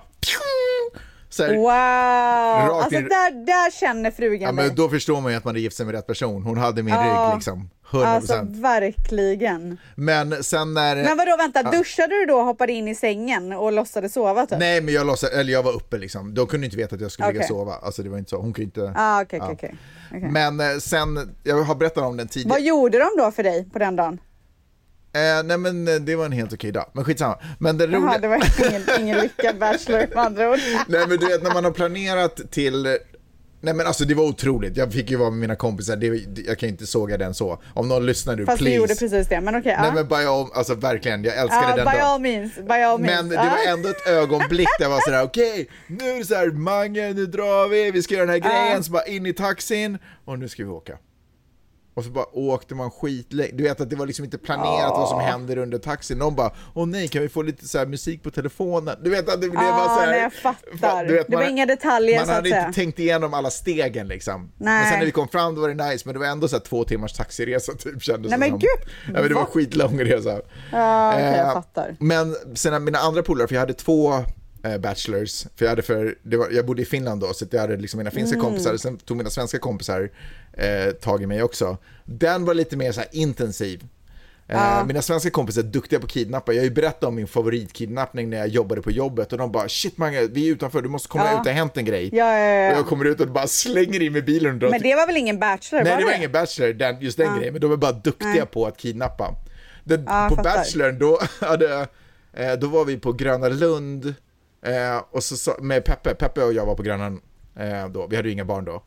så här, wow. Alltså in... där, där känner frugan ja, men då förstår man ju att man är gift sig med rätt person. Hon hade min ja. rygg liksom. hundra procent. Alltså verkligen. Men sen när... Men vadå, vänta, ja. duschade du då och hoppade in i sängen och låtsades sova typ? Nej, men jag låtsades, eller jag var uppe liksom. De kunde inte veta att jag skulle okay. ligga och sova. Alltså det var inte så, hon kunde inte... Ah, okej, okay, okej. Okay, okay. Men sen, jag har berättat om den tidigare. Vad gjorde de då för dig på den dagen? Eh, nej men det var en helt okej dag. Men skitsamma. Men det, Jaha, roliga... det var ingen, ingen lyckad bachelor med andra ord. Nej men du vet, när man har planerat till... Nej men alltså det var otroligt. Jag fick ju vara med mina kompisar. Det, jag kan inte såga den så. Om någon lyssnar nu, fast please. Fast du gjorde precis det, men okej. Okay, nej uh. men by all, alltså verkligen, jag älskade uh, den by dagen. All means, by all means. Men det uh. var ändå ett ögonblick där jag var sådär, okej, okay, nu är det såhär, Mange, nu drar vi, vi ska göra den här grejen, uh. så bara in i taxin, och nu ska vi åka. Och så bara åkte man skitlänge. Du vet att det var liksom inte planerat oh. vad som händer under taxin. Någon bara, åh nej, kan vi få lite så här musik på telefonen? Du vet att det blev oh, bara så här. Nej, jag fattar. Du vet, det var man, inga detaljer man så att hade säga. inte tänkt igenom alla stegen liksom. Nej. Men sen när vi kom fram då var det nice. Men det var ändå så här två timmars taxiresa typ, kändes nej, men som. Gud. Ja, men det var skitlång resa. Ja, okej, okay, eh, jag fattar. Men sen mina andra polare, för jag hade två eh, bachelors, för jag hade för det var, jag bodde i Finland då, så jag hade liksom mina finska mm. kompisar, sen tog mina svenska kompisar eh, tag i mig också. Den var lite mer så här intensiv. Eh, uh. Mina svenska kompisar är duktiga på kidnappa. Jag har ju berättat om min favoritkidnappning när jag jobbade på jobbet, och de bara, shit Mange, vi är utanför, du måste komma uh. ut, och hänt en grej. Ja, ja, ja. Och jag kommer ut och bara slänger in med bilen och drar. Men det var väl ingen bachelor? Nej, var det det var ingen bachelor, den, just den uh. grejen, men de är bara duktiga uh. på att kidnappa. Den, uh, på fattar. bachelorn då hade, eh, då var vi på Gröna Lund. Eh, och så, så med Peppe, Peppe och jag var på Grönan eh, då, vi hade ju inga barn då.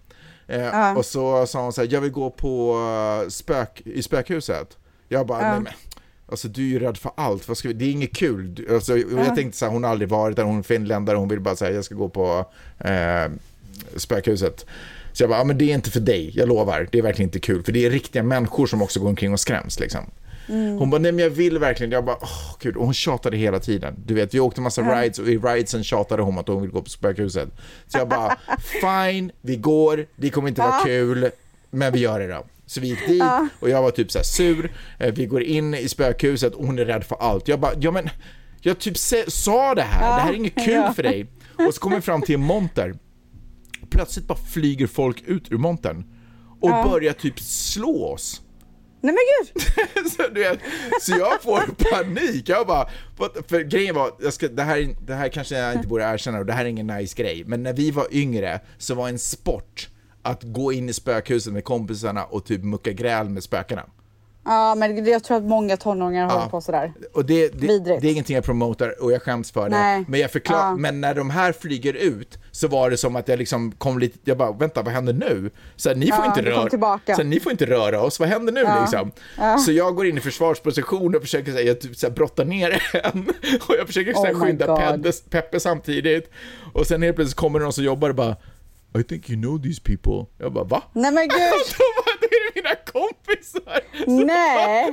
Eh, uh. Och så sa hon så här, jag vill gå på spök, i spökhuset. Jag bara, uh. nej men, alltså du är ju rädd för allt. Vad ska vi, det är inget kul. Alltså, uh. Jag tänkte så här, hon har aldrig varit där, hon är finländare, hon vill bara säga jag ska gå på eh, spökhuset. Så jag bara, ja, men det är inte för dig, jag lovar. Det är verkligen inte kul, för det är riktiga människor som också går omkring och skräms liksom. Mm. Hon bara, nej men jag vill verkligen. Jag bara, åh gud, och hon tjatade hela tiden. Du vet, vi åkte massa mm. rides och i ridesen tjatade hon att hon vill gå på spökhuset. Så jag bara, fine, vi går. Det kommer inte vara kul, men vi gör det då. Så vi gick dit och jag var typ så här sur. Vi går in i spökhuset och hon är rädd för allt. Jag bara, ja men jag typ sa det här. Det här är inget kul för dig. Och så kommer vi fram till en monter. Plötsligt bara flyger folk ut ur montern och ja. börjar typ slå oss. Nej men gud. så, du vet, så jag får panik. Jag bara, för grejen var, jag ska, det, här, det här kanske jag inte borde erkänna och det här är ingen nice grej. Men när vi var yngre så var en sport att gå in i spökhuset med kompisarna och typ mucka gräl med spökarna. Ja, men jag tror att många tonåringar ja. håller på sådär. Och det, det, det är ingenting jag promotar och jag skäms för det. Nej. Men jag förklarar, ja. men när de här flyger ut så var det som att jag liksom kom lite, jag bara, vänta, vad händer nu? Så här, ni får ja, inte röra så här, ni får inte röra oss, vad händer nu ja. liksom? Ja. Så jag går in i försvarsposition och försöker säga, jag typ så här, brottar ner en och jag försöker så här, oh skynda Peppe, Peppe samtidigt. Och sen helt plötsligt kommer någon som jobbar och bara, I think you know these people. Jag bara, va? Nej men gud. Det är mina kompisar. Nej.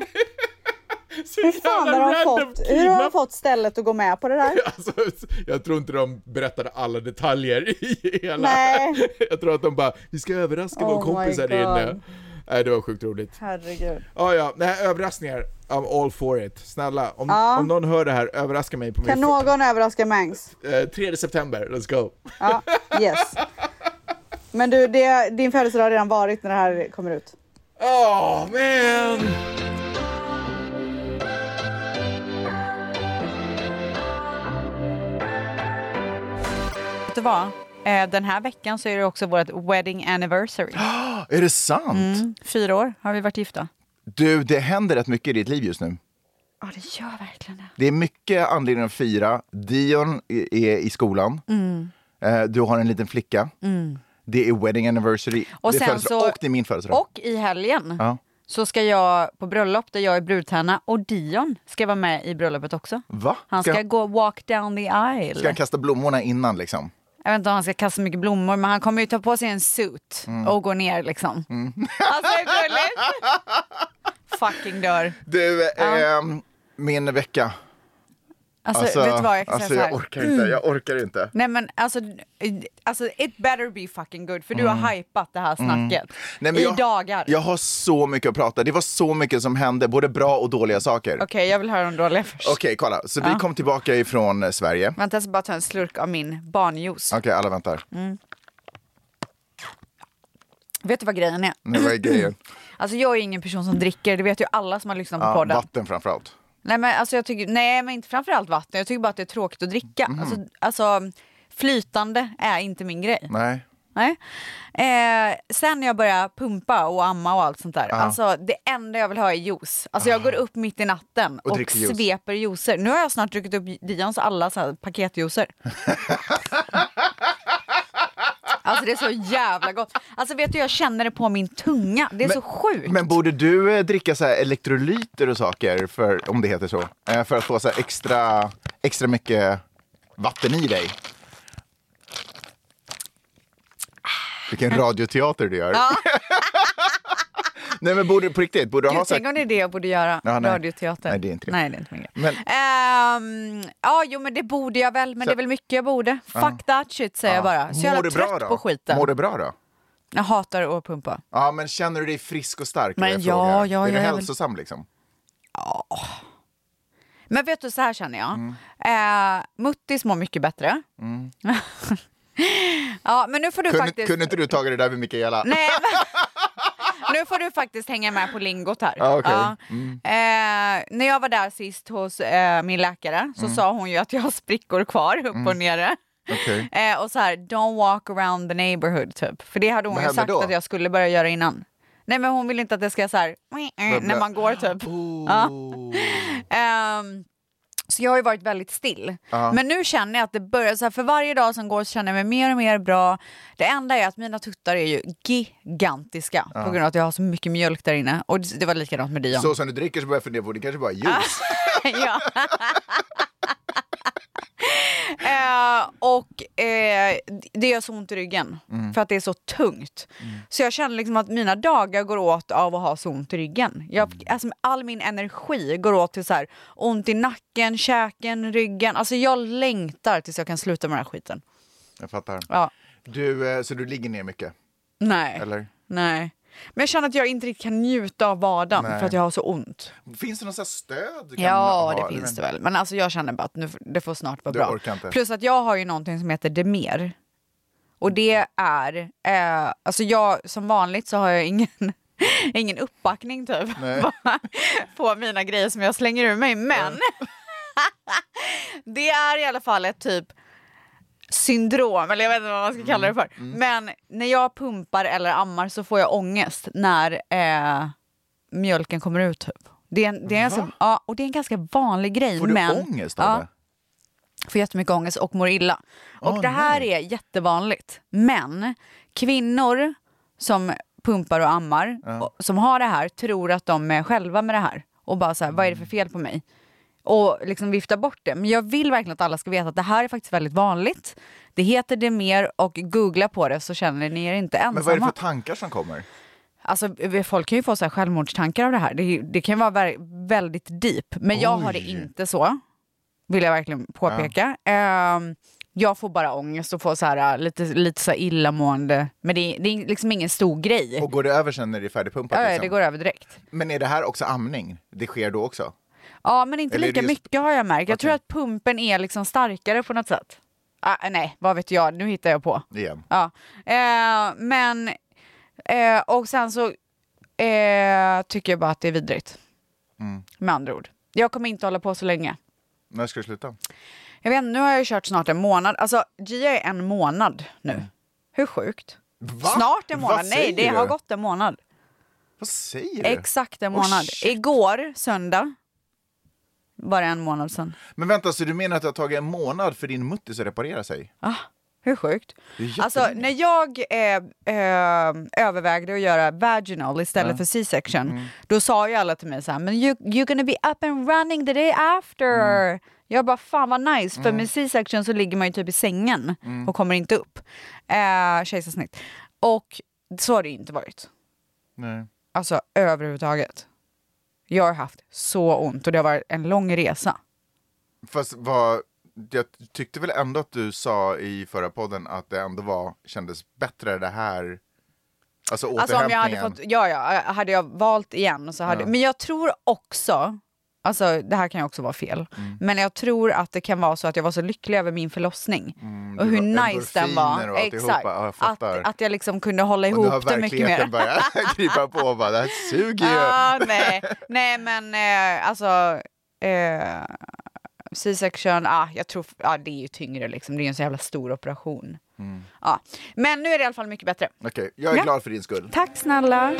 Hur fan har de fått, hur har de fått stället att gå med på det där? Alltså, jag tror inte de berättade alla detaljer i hela. Nej. Jag tror att de bara, vi ska överraska oh våra kompisar inne. Nej, det var sjukt roligt. Herregud. Ja, ja, nej, överraskningar. I'm all for it. Snälla, om, ja. om någon hör det här, överraska mig på min. Kan någon överraska Mangs? Eh, tredje september, let's go. Ja, yes. Men du, det, din födelsedag har redan varit när det här kommer ut. Åh, oh, man! Vet du vad? Den här veckan så är det också vårt wedding anniversary. Är det sant? Mm, fyra år har vi varit gifta. Du, det händer rätt mycket i ditt liv just nu. Ja, det gör verkligen det. Det är mycket anledning att fira. Dion är i skolan. Mm. Du har en liten flicka. Mm. Det är wedding anniversary. Och, det sen så, och det är min födelsedag. Och i helgen ja. så ska jag på bröllop där jag är brudtärna. Och Dion ska vara med i bröllopet också. Va? Han ska, ska gå walk down the aisle. Ska han kasta blommorna innan liksom? Jag vet inte om han ska kasta mycket blommor, men han kommer ju ta på sig en suit mm. och gå ner liksom. Mm. Alltså det är gulligt. Fucking dör. Du, ja. eh, min vecka. Alltså, alltså vet du vad jag kan alltså, säga så här? Jag orkar inte, jag orkar inte. Nej men alltså, alltså it better be fucking good, för mm. du har hypat det här snacket mm. Nej, men i jag, dagar. Jag har så mycket att prata, det var så mycket som hände, både bra och dåliga saker. Okej, okay, jag vill höra om dåliga först. Okej, okay, kolla, så ja. vi kom tillbaka ifrån Sverige. Vänta, jag ska bara ta en slurk av min barnjuice. Okej, okay, alla väntar. Mm. Vet du vad grejen är? Nej, vad är grejen? Alltså jag är ingen person som dricker, det vet ju alla som har lyssnat på ja, podden. Vatten framförallt. Nej men alltså jag tycker, nej men inte framförallt vatten. Jag tycker bara att det är tråkigt att dricka. Mm. Alltså, alltså flytande är inte min grej. Nej. Nej. Eh, sen när jag börjar pumpa och amma och allt sånt där. Aha. Alltså det enda jag vill ha är juice. Alltså jag går upp mitt i natten och, och sveper juicer. Nu har jag snart druckit upp Dions alla så här paketjuicer. Alltså det är så jävla gott. Alltså vet du, jag känner det på min tunga. Det är men, så sjukt. Men borde du eh, dricka så här elektrolyter och saker, för, om det heter så, eh, för att få så här extra, extra mycket vatten i dig? Vilken radioteater du gör. Ja. Nej men borde på riktigt borde Gud, ha tänk om det är det jag borde göra. Ja, nej. Radioteater. Nej, det är inte det. Nej, det är inte min men... um, Ja, jo men det borde jag väl. Men så... det är väl mycket jag borde. Ja. Fuck that shit säger ja. jag bara. Så jag är trött då? på skiten. Mår det bra då? Jag hatar att pumpa. Ja, men känner du dig frisk och stark? Men ja, ja, är du jag hälsosam väl... liksom? Ja. Men vet du, så här känner jag. Mm. Uh, Muttis mår mycket bättre. Mm. Ja, men nu får du kunde, faktiskt... Kunde inte du ta det där med Mikaela? Nej, men... Nu får du faktiskt hänga med på lingot här. Ah, okay. Ja. Mm. Eh, när jag var där sist hos eh, min läkare så mm. sa hon ju att jag har sprickor kvar upp mm. och nere. Okay. Eh, och så här, don't walk around the neighborhood typ. För det hade hon Vad ju sagt då? att jag skulle börja göra innan. Nej, men hon vill inte att det ska så här när man går typ. Oh. Ja. Um, Så jag har ju varit väldigt still. Ja. Men nu känner jag att det börjar så här, för varje dag som går så känner jag mig mer och mer bra. Det enda är att mina tuttar är ju gigantiska Ja. på grund av att jag har så mycket mjölk där inne. Och det, det var likadant med Dion. Så som du dricker så börjar jag fundera på, det kanske bara är ljus. Ja. eh, och eh, det gör så ont i ryggen Mm. för att det är så tungt. Mm. Så jag känner liksom att mina dagar går åt av att ha så ont i ryggen. Jag, Mm. alltså, all min energi går åt till så här, ont i nacken, käken, ryggen. Alltså jag längtar tills jag kan sluta med den här skiten. Jag fattar. Ja. Du, eh, så du ligger ner mycket? Nej. Eller? Nej. Men jag känner att jag inte riktigt kan njuta av vardagen Nej. för att jag har så ont. Finns det någon sån här stöd? Du kan Ja, ha, det finns det väl. Men alltså jag känner bara att nu, det får snart vara Du bra. orkar inte. Plus att jag har ju någonting som heter Demer. Och det är, eh, alltså jag som vanligt så har jag ingen, ingen uppbackning typ på, på mina grejer som jag slänger ur mig. Men det är i alla fall ett typ syndrom, eller jag vet inte vad man ska kalla det för. Mm. Mm. Men när jag pumpar eller ammar så får jag ångest när eh, mjölken kommer ut typ. Det är en, det är en så, ja, och det är en ganska vanlig grej. Får du men, ångest av ja, det? får jättemycket ångest och mår illa. Och Åh, det här nej. är jättevanligt. Men kvinnor som pumpar och ammar Ja. och, som har det här tror att de är själva med det här. Och bara så här, vad är det för fel på mig? Och liksom vifta bort det. Men jag vill verkligen att alla ska veta att det här är faktiskt väldigt vanligt. Det heter Demer och googla på det så känner ni er inte ensamma. Men vad är det för tankar som kommer? Alltså folk kan ju få så här självmordstankar av det här. Det, det kan vara vä- väldigt deep. Men jag har det Oj. inte så. Vill jag verkligen påpeka. Ehm, jag får bara ångest och får så här, lite, lite så här illamående. Men det, det är liksom ingen stor grej. Och går det över sen när det är färdigpumpat? Ja, liksom? det går över direkt. Men är det här också amning? Det sker då också? Ja, men inte Eller är lika det just- mycket har jag märkt. Jag Okej. tror att pumpen är liksom starkare på något sätt. Ah, nej, vad vet jag. Nu hittar jag på. Igen. Ja. Eh, men, eh, och sen så eh, tycker jag bara att det är vidrigt. Mm. Med andra ord. Jag kommer inte hålla på så länge. När ska du sluta? Jag vet inte, nu har jag kört snart en månad. Alltså, Gia är en månad nu. Hur sjukt? Va? Snart en månad. Vad Nej, det säger har du? gått en månad. Vad säger du? Exakt en Oh, månad. shit. Igår, söndag, var det en månad sedan. Men vänta, så du menar att det har tagit en månad för din muttis att reparera sig? Ah, hur sjukt? Det är jättelänge. Alltså, när jag eh, eh, övervägde att göra vaginal istället Ja. för C-section, Mm. då sa ju alla till mig så här, men you, you're gonna be up and running the day after. Mm. Jag bara, fan vad nice, för med C-section så ligger man ju typ i sängen Mm. och kommer inte upp. Eh, kejsarsnitt. Och så har det inte varit. Nej. Alltså överhuvudtaget. Jag har haft så ont och det har varit en lång resa. Fast vad, jag tyckte väl ändå att du sa i förra podden att det ändå var, kändes bättre det här, alltså Alltså om jag hade återhämtningen. fått, ja ja, hade jag valt igen så hade, Ja. men jag tror också, alltså det här kan ju också vara fel, Mm. men jag tror att det kan vara så att jag var så lycklig över min förlossning Mm, och det hur var nice den endorfiner och var. alltihopa. Exakt, Ja, jag att, fattar. att jag liksom kunde hålla Och nu har ihop det mycket mer. verkligheten börjat krypa på och bara, det här suger ju. Ah, nej, nej men eh, alltså eh, C-section, ah, jag tror, ah, det är ju tyngre liksom, det är ju en så jävla stor operation. Mm. Ah. Men nu är det i alla fall mycket bättre. Okej, jag är Ja. glad för din skull. Tack snälla.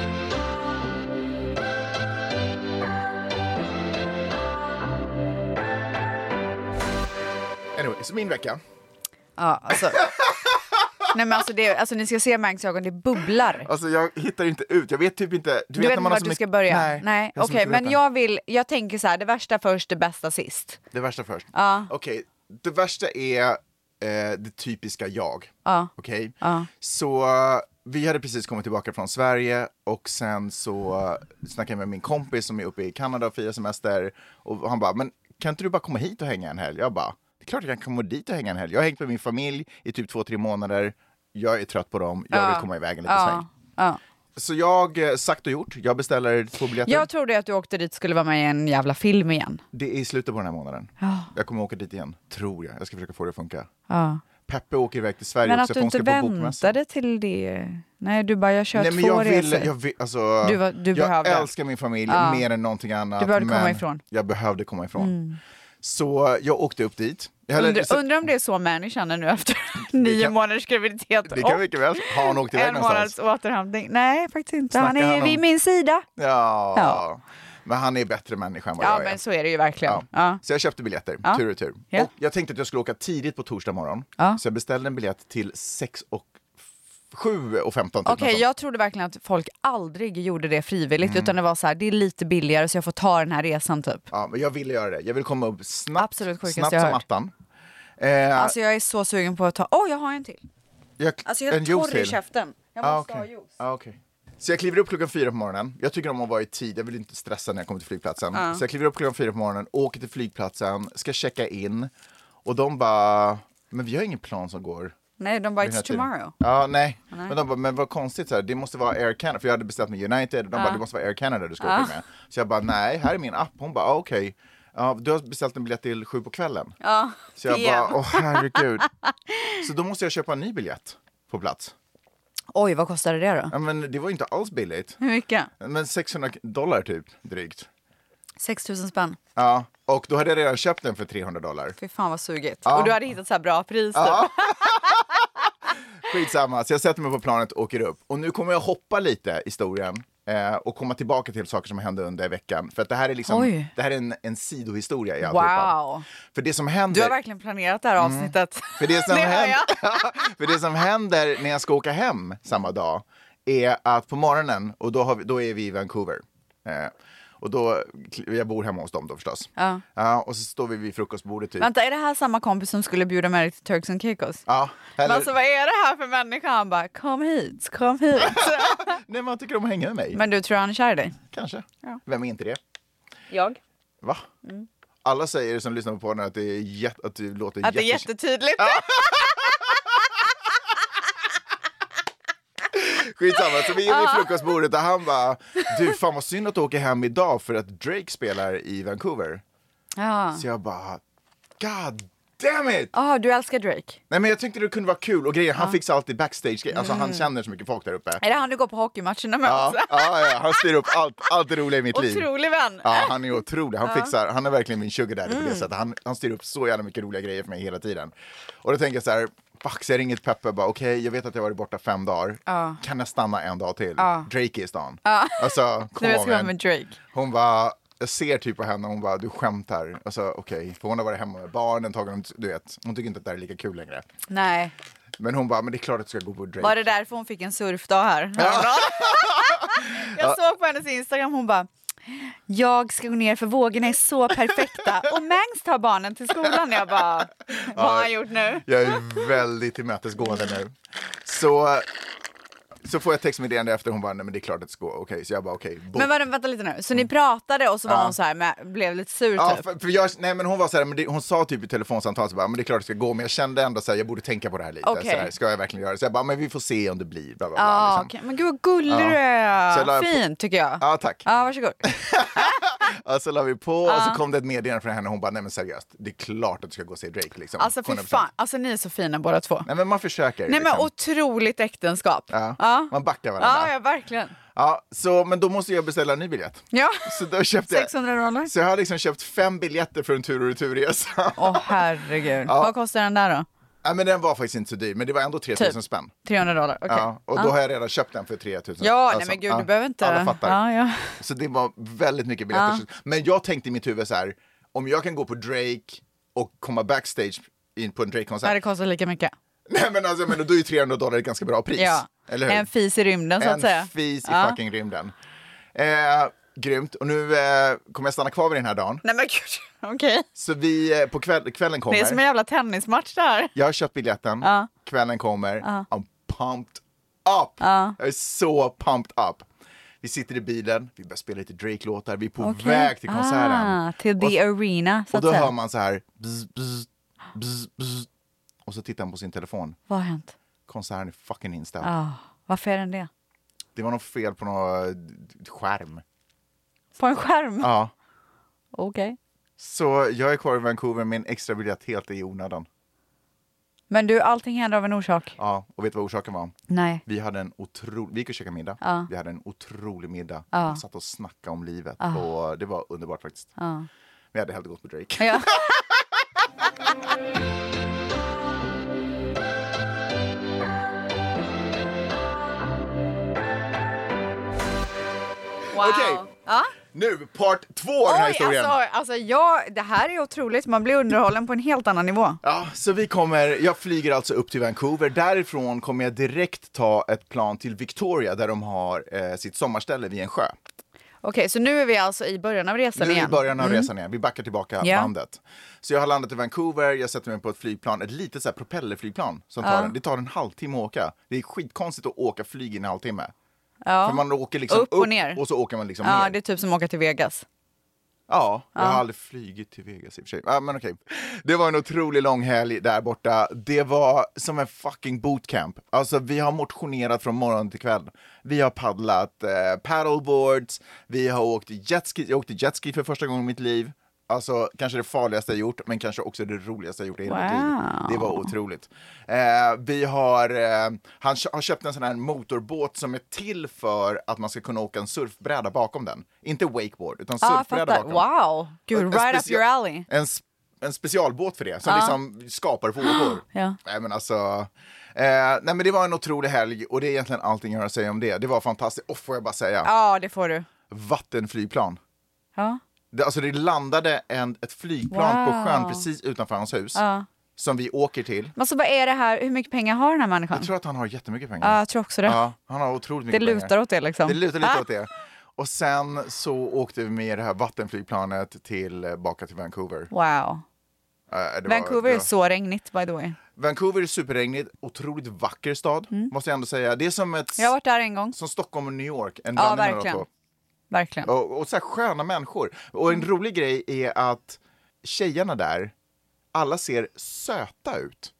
Anyway, så min vecka. Ja, alltså. Nej men alltså, det, alltså ni ska se Mangs ögon, det bubblar. Alltså jag hittar inte ut, jag vet typ inte. Du vet när inte man har vart så du ska mycket- börja? Nej, Nej. jag har så Okej, mycket att men veta. jag vill, jag tänker så här, det värsta först, det bästa sist. Det värsta först. Ja. Okej, det värsta är eh, det typiska jag. Ja. Okej? Ja. Så eh, vi hade precis kommit tillbaka från Sverige och sen så uh, snackade jag med min kompis som är uppe i Kanada och firar semester. Och han bara, men kan inte du bara komma hit och hänga en helg? Jag bara, det är klart jag kan komma dit och hänga en helg. Jag har hängt med min familj i typ två, tre månader. Jag är trött på dem, jag Ja. vill komma iväg en liten sväng. Ja. Ja. Så jag, eh, sagt och gjort, jag beställer två biljetter. Jag trodde att du åkte dit skulle vara med i en jävla film igen. Det är i slutet på den här månaden. Ja. Jag kommer åka dit igen, tror jag. Jag ska försöka få det att funka. Ja. Peppe åker iväg till Sverige Men också, att du för hon inte ska på bokmässa. väntade till det. Nej, du bara, jag kör Nej, men två jag resor. ville, jag, vill, alltså, Du var- du jag behövde. älskar min familj Ja. mer än någonting annat. Du behövde komma men ifrån. Jag behövde komma ifrån. Mm. Så jag åkte upp dit. Jag hade- Undrar, så- undrar om det är så Mani känner nu efter nio kan- månaders graviditet Det kan och mycket väl. Har hon åkt iväg en någonstans? månads återhämtning. Nej, faktiskt inte. Snackar Han är han om- vid min sida. Ja. Ja. Men han är bättre människa än vad Ja, jag är. men så är det ju verkligen. Ja. Ja. Så jag köpte biljetter, Ja. tur och tur. Ja. Och jag tänkte att jag skulle åka tidigt på torsdag morgon. Ja. Så jag beställde en biljett till sex och sju och femton. Okej, okay, jag trodde verkligen att folk aldrig gjorde det frivilligt, mm. utan det var så här, det är lite billigare så jag får ta den här resan typ. Ja, men jag ville göra det. Jag vill komma upp snabbt, Absolut snabbt som attan. Eh, alltså jag är så sugen på att ta, åh oh, jag har en till. Jag, alltså jag är torr i käften. Jag ah, måste okay. ha juice. Ah, okay. Så jag kliver upp klockan fyra på morgonen. Jag tycker om att vara i tid. Jag vill inte stressa när jag kommer till flygplatsen. Uh. Så jag kliver upp klockan fyra på morgonen, åker till flygplatsen, ska checka in. Och de bara, men vi har ingen plan som går. Nej, de bara, it's tomorrow. Ja, nej. nej. Men de bara, men vad konstigt så här. Det måste vara Air Canada. För jag hade beställt med United. De uh. bara, det måste vara Air Canada du ska uh. åka med. Så jag bara, nej, här är min app. Hon bara, okej. Okay. Ja, du har beställt en biljett till sju på kvällen. Ja, så jag bara, åh herregud. Så då måste jag köpa en ny biljett på plats. Oj, vad kostade det då? Ja, men det var inte alls billigt. Hur mycket? Men sexhundra dollar typ, drygt. sex tusen spänn. Ja, och då hade jag redan köpt den för trehundra dollar. Fy fan vad sugigt. Ja. Och du hade hittat så här bra pris typ. Ja. Skitsamma, så jag sätter mig på planet och åker upp. Och nu kommer jag hoppa lite i historien. Eh, och komma tillbaka till saker som hände under veckan. För att det här är liksom, det här är en, en sidohistoria i alltihopa. Wow. För det som händer... Du har verkligen planerat det här avsnittet. Mm. För, det som det händer, för det som händer när jag ska åka hem samma dag är att på morgonen, och då, har vi, då är vi i Vancouver. Eh, och då, jag bor hemma hos dem då förstås. Ja. Ja, och så står vi vid frukostbordet typ. Vänta, är det här samma kompis som skulle bjuda med dig till Turks and Caicos? Ja. Eller... Men alltså vad är det här för människa? Han bara, kom hit, kom hit. Nej, man tycker om att hänga med mig. Men du tror han är kär i dig? Kanske. Ja. Vem är inte det? Jag. Va? Mm. Alla säger som lyssnar på podden att det är jät- att det låter Att det är jättetydligt. Skitsamma, så vi är vid frukostbordet och han bara, du fan vad synd att du åker hem idag för att Drake spelar i Vancouver. Ja. Så jag bara, god damn it! Ja, ah, du älskar Drake. Nej, men jag tänkte det kunde vara kul och grejer, han ja. fixar alltid backstage grejer. Alltså mm. han känner så mycket folk där uppe. Är det han du går på hockeymatcherna med ja, också? Ja, ja, han styr upp allt, allt det roliga i mitt liv. Otrolig vän. Ja, han är otrolig. Han ja. fixar, han är verkligen min sugar daddy mm. på det sättet. Han, han styr upp så jävla mycket roliga grejer för mig hela tiden. Och då tänker jag så här, fuck, så jag ringer till Peppe bara, okej, okay, jag vet att jag varit borta fem dagar. Ja. Kan jag stanna en dag till? Ja. Drake är i stan. Ja. Alltså, kom nu ska jag med Drake. Hon bara, jag ser typ på henne, hon bara, du skämtar. Alltså okej, okay. För hon har varit hemma med barnen, tagit, du vet, hon tycker inte att det här är lika kul längre. Nej. Men hon bara, men det är klart att du ska gå på Drake. Var det därför hon fick en surfdag här? Ja. Jag såg på hennes Instagram, hon bara, jag ska gå ner för vågorna är så perfekta. Och Mangs tar barnen till skolan. Jag bara, vad har han gjort nu? Jag är väldigt tillmötesgående nu. Så... Så får jag textmeddelande efter, hon bara, nej men det är klart att det ska gå, okej, okay, så jag bara okej. Okay, men vänta, vänta lite nu, så ni pratade och så var ja. hon så här, med, blev lite sur ja, typ? för, för jag, nej men hon var så här, men det, hon sa typ i telefonsamtalet så bara, men det är klart att det ska gå, men jag kände ändå så här, jag borde tänka på det här lite, okay. så här, ska jag verkligen göra det? Så jag bara, men vi får se om det blir, bla bla bla. Ja, liksom. okay. Men gud vad gullig du är, fint tycker jag. Ja, tack. Ja, varsågod. Och så la vi på, ja. och så kom det ett meddelande från henne, och hon bara, nej men seriöst, det är klart att du ska gå och se Drake liksom. Alltså fy fan, alltså ni är så fina båda två. Nej men man försöker. Nej liksom. men otroligt äktenskap. Ja, ja. man backar varandra. Ja, ja, verkligen. Ja, så, men då måste jag beställa en ny biljett. Ja, så då köpte jag, sexhundra dollar. Så jag har liksom köpt fem biljetter för en tur och returresa. Åh oh, herregud. Ja. Vad kostar den där då? Ja, men den var faktiskt inte så dyr, men det var ändå tre tusen typ. spänn. trehundra dollar, okej. Okay. Ja, och då ja. har jag redan köpt den för tre tusen. Ja, alltså, nej men gud, ja, du behöver inte. Alla fattar. Ja, ja. Så det var väldigt mycket biljetter. Ja. Men jag tänkte i mitt huvud så här, om jag kan gå på Drake och komma backstage in på en Drake-konsert. Nej, det kostar lika mycket. Nej men alltså, men då är ju trehundra dollar ett ganska bra pris. Ja, eller hur? En fis i rymden så en att säga. En fis i ja. fucking rymden. Eh, grymt. Och nu eh, kommer jag stanna kvar vid den här dagen. Nej men gud, okej. Okay. Så vi, eh, på kväll, kvällen kommer. Det är som en jävla tennismatch där. Jag har köpt biljetten. Ja. Kvällen kommer. Ja. I'm pumped up. Ja. Jag är så pumped up. Vi sitter i bilen, vi börjar spela lite Drake-låtar. Vi är på okay. väg till konserten. Ah, till the och, arena, så Och då att säga. hör man så här. Bzz, bzz, bzz, bzz, och så tittar han på sin telefon. Vad har hänt? Konserten är fucking inställd. Ah, varför är den det? Det var något fel på någon skärm. På en skärm? Ja. Okej. Okay. Så jag är kvar i Vancouver med en extra biljett helt i onödan. Men du, allting händer av en orsak. Ja, och vet du vad orsaken var? Nej. Vi hade en otrolig, vi gick och käka middag. Ja. Vi hade en otrolig middag. Ja. Vi satt och snackade om livet. Ja. Och det var underbart faktiskt. Ja. Vi hade hellre gått på Drake. Ja. Wow. Okej. Ja. Nu, part två av den här Oj, historien. alltså, alltså ja, det här är otroligt. Man blir underhållen på en helt annan nivå. Ja, så vi kommer, jag flyger alltså upp till Vancouver. Därifrån kommer jag direkt ta ett plan till Victoria där de har eh, sitt sommarställe vid en sjö. Okej, så nu är vi alltså i början av resan Nu är vi i igen. början av resan igen. Vi backar tillbaka Ja. bandet. Så jag har landat i Vancouver, jag sätter mig på ett flygplan, ett litet så här propellerflygplan. Som tar Ja. en, det tar en halvtimme att åka. Det är skitkonstigt att åka flyg i en halvtimme. Ja. För man åker liksom Upp och ner. och så åker man liksom Ja, ner. det är typ som att åka till Vegas. Ja, jag har aldrig flygit till Vegas i och för sig. Ja, men okej. Det var en otroligt lång helg där borta. Det var som en fucking bootcamp. Alltså vi har motionerat från morgon till kväll. Vi har paddlat eh, paddleboards, vi har åkt jetski. Jag åkte jetski för första gången i mitt liv. Alltså kanske det farligaste jag gjort, men kanske också det roligaste jag gjort i hela mitt liv. Wow. Det var otroligt. Eh, vi har, eh, han kö- har köpt en sån här motorbåt som är till för att man ska kunna åka en surfbräda bakom den. Inte wakeboard, utan Ja, surfbräda fattar. bakom. Wow. Gud, En right up specia- your alley. En, sp- en specialbåt för det, som liksom skapar vågor. Ja. Nej men alltså, eh, nej men det var en otrolig helg och det är egentligen allting jag har att säga om det. Det var fantastiskt, och får jag bara säga, Ja, det får du. vattenflygplan. Ja. Det, alltså det landade en, ett flygplan Wow. på sjön precis utanför hans hus, Ja. som vi åker till. Men så vad är det här? Hur mycket pengar har den här människan? Jag tror att han har jättemycket pengar. Ja, jag tror också det. Ja, han har otroligt Det mycket pengar. lutar åt det liksom. Det lutar lite Ah. åt det. Och sen så åkte vi med det här vattenflygplanet tillbaka till Vancouver. Wow. Eh, det var- Vancouver det är var- så regnigt by the way. Vancouver är superregnigt, otroligt vacker stad, måste jag ändå säga. Det är som ett, Jag har varit där en gång. som Stockholm och New York. En Ja, blandning mellan de verkligen. två. Verkligen. Och, och så här sköna människor. Och en rolig grej är att tjejerna där, alla ser söta ut.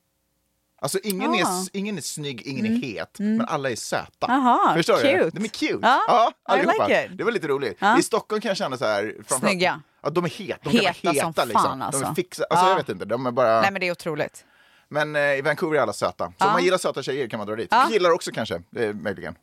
Alltså ingen, Ah. är, ingen är snygg, ingen är het, men alla är söta. Aha, Förstår cute. du? De är cute. Ja, Ja, I allihopa. like it. Det var lite roligt. Ja. I Stockholm kan jag känna så här... framförallt- Snygga. Ja, de är het. De Heta kan vara som heta fan, liksom. De alltså. är fixa, alltså Ja. jag vet inte, de är bara... Nej men det är otroligt. Men eh, i Vancouver är alla söta. Så Ja. om man gillar söta tjejer kan man dra dit. Ja. Killar också kanske, eh, möjligen.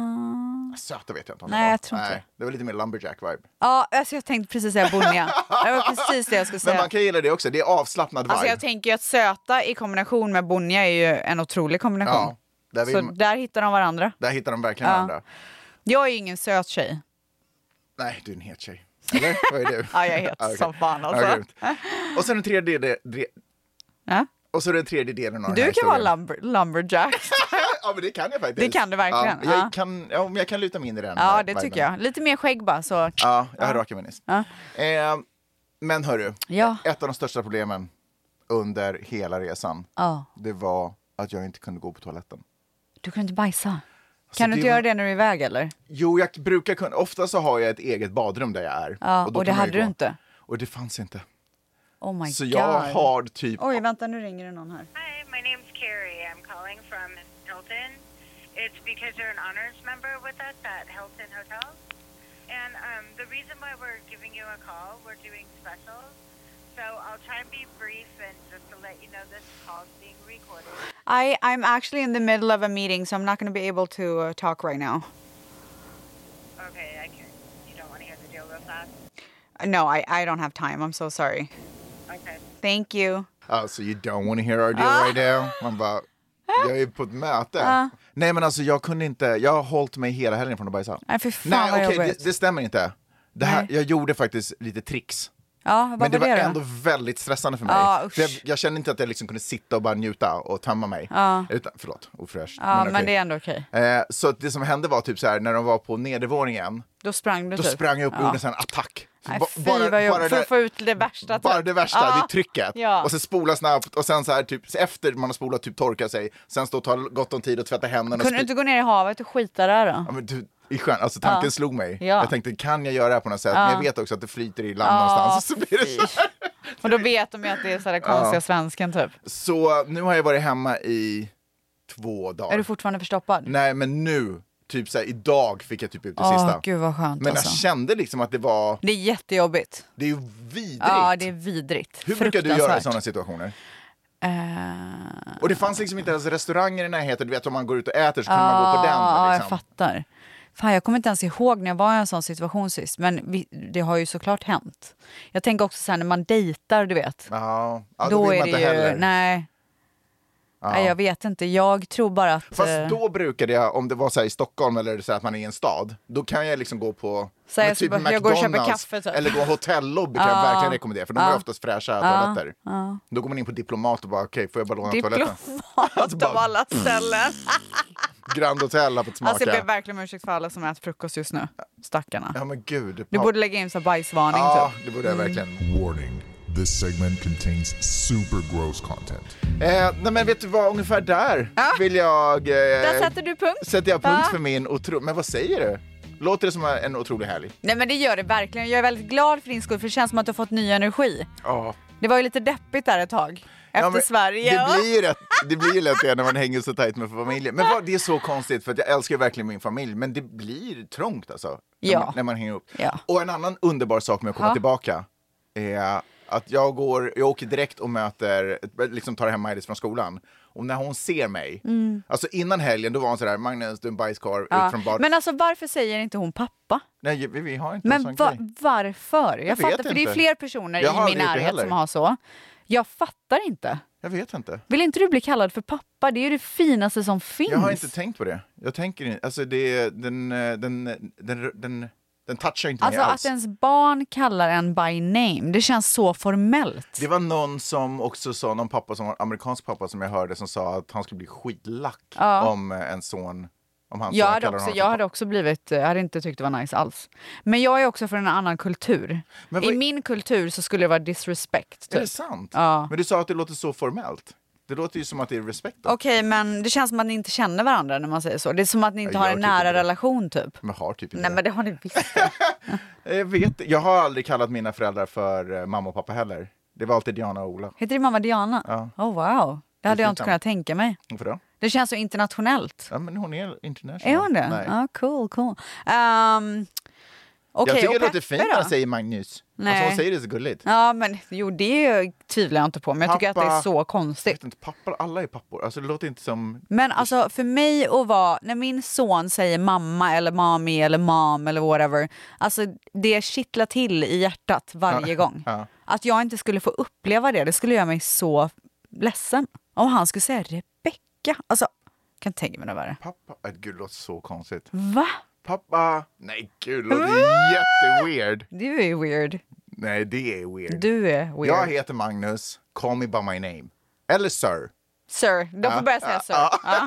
Uh... Söta vet jag inte om Nej, det var. jag tror inte Nej, det var lite mer lumberjack-vibe. Ja, alltså jag tänkte precis säga bonniga. Det var precis det jag skulle Men säga. man kan gilla det också, det är avslappnad Alltså vibe. jag tänker ju att söta i kombination med bonniga är ju en otrolig kombination. Ja, där, vill, Så där hittar de varandra. där hittar de verkligen Ja. varandra. Jag är ju ingen söt tjej. Nej, du är en het tjej. Eller? Vad är du? Ja, jag är het Ah, okej. som fan Ja, alltså. grymt. Och sen den tredje, de, de, Ja. och så den tredje delen av den Du här kan vara historien. lumber, lumberjack. Ja, men det kan jag faktiskt. Det kan du verkligen, Ja, jag, ja. kan, ja, men jag kan luta mig in i den. Ja, eh, det viben. tycker jag. Lite mer skägg bara så. Ja, jag har rakar mig nyss. Ja. Eh, men hörru, Ja. ett av de största problemen under hela resan, Ja. det var att jag inte kunde gå på toaletten. Du kan inte bajsa. Kan du det inte var- göra det när du är iväg eller? Jo, jag brukar kunna. Ofta så har jag ett eget badrum där jag är. Ja, då och det kan man ju hade du gå. inte. Och det fanns inte. Oh my Så god. jag har typ... Oj, vänta nu ringer det någon här. Hi, my name's Carrie. I'm calling from Hilton. It's because you're an honors member with us at Hilton Hotels. And um, the reason why we're giving you a call, we're doing specials. So I'll try and be brief and just to let you know this call is being recorded. I, I'm actually in the middle of a meeting, so I'm not going to be able to uh, talk right now. Okay, I can. You don't want to hear the deal real fast? Uh, No, I, I don't have time. I'm so sorry. Okay. Thank you. Alltså, you don't want to hear our deal right now. Man bara, jag är på ett möte. Nej, men alltså jag kunde inte, jag har hållit mig hela helgen från att bajsa. Nej, för fan Nej, vad okej, jobbigt. det, det stämmer inte. Det här, Nej. jag gjorde faktiskt lite tricks. Ja, vad Men det var det då? ändå väldigt stressande för mig. Ja, usch. för jag, jag kände inte att jag liksom kunde sitta och bara njuta och tömma mig. Ja. Utan, förlåt, ofräscht. Ja, men, okej. det är ändå okej. Eh, så att det som hände var typ så här, när de var på nedervåningen, Då sprang du då typ. sprang jag upp och Ja. gjorde en sån här attack. Nej, Ba- fy vad jobbigt. För det- att få ut det värsta. bara typ. det värsta, Ja. det är trycket. Ja. Och sen spola snabbt och sen så här typ så efter man har spolat typ torka sig, sen stå och ta gott om tid och tvätta händerna. Kunde och du spi- inte gå ner i havet och skita där då? Ja, men du, i sjön, alltså tanken Ja. slog mig. Ja. Jag tänkte, kan jag göra det här på något sätt? Ja. Men jag vet också att det flyter i land Ja, någonstans. Så, blir det fy. så, här. Och då vet de ju att det är så här konstiga svensken typ. så nu har jag varit hemma i två dagar. Är du fortfarande förstoppad? Nej, men nu, typ så här, idag fick jag typ ut det Åh, sista. gud vad skönt Men alltså. jag kände liksom att det var, Det är jättejobbigt. det är ju vidrigt. Ja, det är vidrigt. Hur brukar du göra i Fruktansvärt. sådana situationer? Eh, Och det fanns liksom inte ens restauranger i närheten, du vet om man går ut och äter så kan man gå på den. Ja, jag Liksom. fattar. Fan, jag kommer inte ens ihåg när jag var i en sån situation sist. Men vi, det har ju såklart hänt. Jag tänker också så här när man dejtar, du vet. Ja, ja, då, då vill är man det inte ju, heller. nej. Ja. Nej, jag vet inte. Jag tror bara att... Fast eh, då brukade jag, om det var så här i Stockholm eller så här att man är i en stad, då kan jag liksom gå på Så jag men typ ska bara- jag går och köper McDonalds kaffe, typ. eller gå hotellobby kan jag verkligen rekommendera, för de har oftast fräscha toaletter. Då går man in på Diplomat och bara, okej, får jag bara låna toaletten? Diplomat av alla ställen. Grand Hotel har fått smaka. Alltså jag ber verkligen om ursäkt för alla som äter frukost just nu. Stackarna. Ja men gud. Du borde lägga in så bajsvarning Ja, typ. det borde jag verkligen. Warning. This segment contains super gross content. Eh, nej men vet du vad, ungefär där vill jag... Eh, Där sätter du punkt. Sätter jag punkt Ja. för min otro... Men vad säger du? Låter det som en otrolig helg? Nej men det gör det verkligen. Jag är väldigt glad för din skull för det känns som att du har fått ny energi. Ja. Det var ju lite deppigt där ett tag. Efter Ja, men Sverige. Det blir, rätt, det blir ju lätt det när man hänger så tajt med familjen. Men vad, det är så konstigt för att jag älskar verkligen min familj. Men det blir trångt alltså. När, Ja. man, när man hänger upp. Ja. Och en annan underbar sak med att komma Ha. tillbaka är att jag går, jag åker direkt och möter, liksom tar hem Maj-Lis från skolan. Och när hon ser mig, Mm. alltså innan helgen då var hon sådär, Magnus du är en bajskorv Ja. ut från bad. Men alltså varför säger inte hon pappa? Nej vi, vi har inte en Men sån va- grej. varför? Jag, Jag fattar, vet för det är inte. fler personer Jag har i min aldrig gjort det närhet heller. som har så. Jag fattar inte. Jag vet inte. Vill inte du bli kallad för pappa? Det är ju det finaste som finns. Jag har inte tänkt på det. Jag tänker inte, alltså det är, den, den, den, den, den, den touchar inte Alltså mig att alls. ens barn kallar en by name, det känns så formellt. Det var någon som också sa, någon pappa som var amerikansk pappa som jag hörde som sa att han skulle bli skitlack Ja. om eh, en son, om hans Jag son hade, kallar också, honom jag för hade också blivit, jag hade inte tyckt det var nice alls. Men jag är också från en annan kultur. Men I vad- min kultur så skulle det vara disrespect. pappa. Är det Typ. sant? Ja. Men du sa att det låter så formellt. Det låter ju som att det är respekt då. Okej, men det känns som att ni inte känner varandra när man säger så. Det är som att ni inte Jag har gör en typ nära inte det. relation typ. Men har typ inte Nej det. men det har ni visst. Jag vet, jag har aldrig kallat mina föräldrar för eh, mamma och pappa heller. Det var alltid Diana och Ola. Heter din mamma Diana? Ja. Oh wow, det hade jag inte fint kunnat tänka mig. Varför då? Det känns så internationellt. Ja men hon är international. Är hon det? Nej. Ja, cool, cool. Um, Okej, jag tycker och det låter Peppe fint när då? hon säger Magnus. Nej. Alltså hon säger det så gulligt. Ja, men jo, det tvivlar jag inte på. Men jag tycker att det är Pappa- så Jag konstigt. vet inte, pappor, alla är pappor. Alltså det låter inte som... Men alltså för mig att vara, när min son säger mamma eller mami eller mam eller whatever, alltså det kittlar till i hjärtat varje Ja, gång. ja. Att jag inte skulle få uppleva det, det skulle göra mig så ledsen. Om han skulle säga Rebecka, alltså kan inte tänka mig något värre. Pappa, äh, gud det låter så konstigt. Va? Pappa, nej gud det låter jätteweird. Du är weird. Nej det är weird. Du är weird. Jag heter Magnus, call me by my name. Eller sir. Sir, de får börja säga sir. Ja.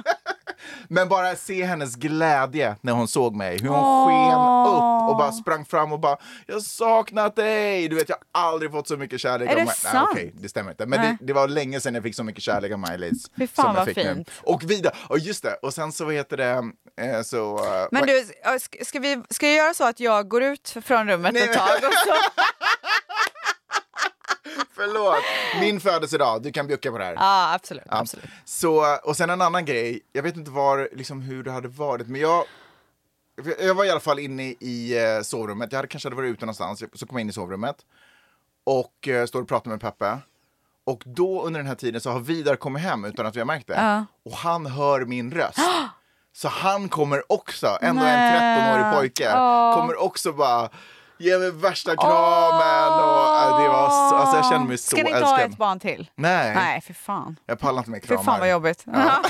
Men bara se hennes glädje när hon såg mig. Hur hon Åh. sken upp och bara sprang fram och bara jag har saknat dig. Du vet jag har aldrig fått så mycket kärlek Är av det Maj- sant? Nej, okej, det stämmer inte. Men Nej. det, det var länge sedan jag fick så mycket kärlek av Maj-Lis. Fy fan, som jag vad fick nu. fint. Och vidare, och just det. Och sen så heter det eh, så... eh, Men vad- du, ska, ska, vi, ska jag göra så att jag går ut från rummet Nej, ett men- tag och så... Förlåt, min födelsedag, du kan bjucka på det här. Ja, absolut. Ja. absolut. Så, och sen en annan grej, jag vet inte var, liksom, hur det hade varit, men jag jag var i alla fall inne i eh, sovrummet, jag hade kanske hade varit ute någonstans, så kom jag in i sovrummet och eh, står och pratar med Peppe. Och då under den här tiden så har Vidar kommit hem utan att vi har märkt det. Ja. Och han hör min röst. Så han kommer också, ändå Nej. en trettonårig pojke, Åh. kommer också bara ge mig värsta kramen. Och, äh, det var så, alltså jag känner mig så Ska ni inte älskad. ha ett barn till? Nej, Nej, för fan. jag pallar inte med För kramar. fan vad jobbigt.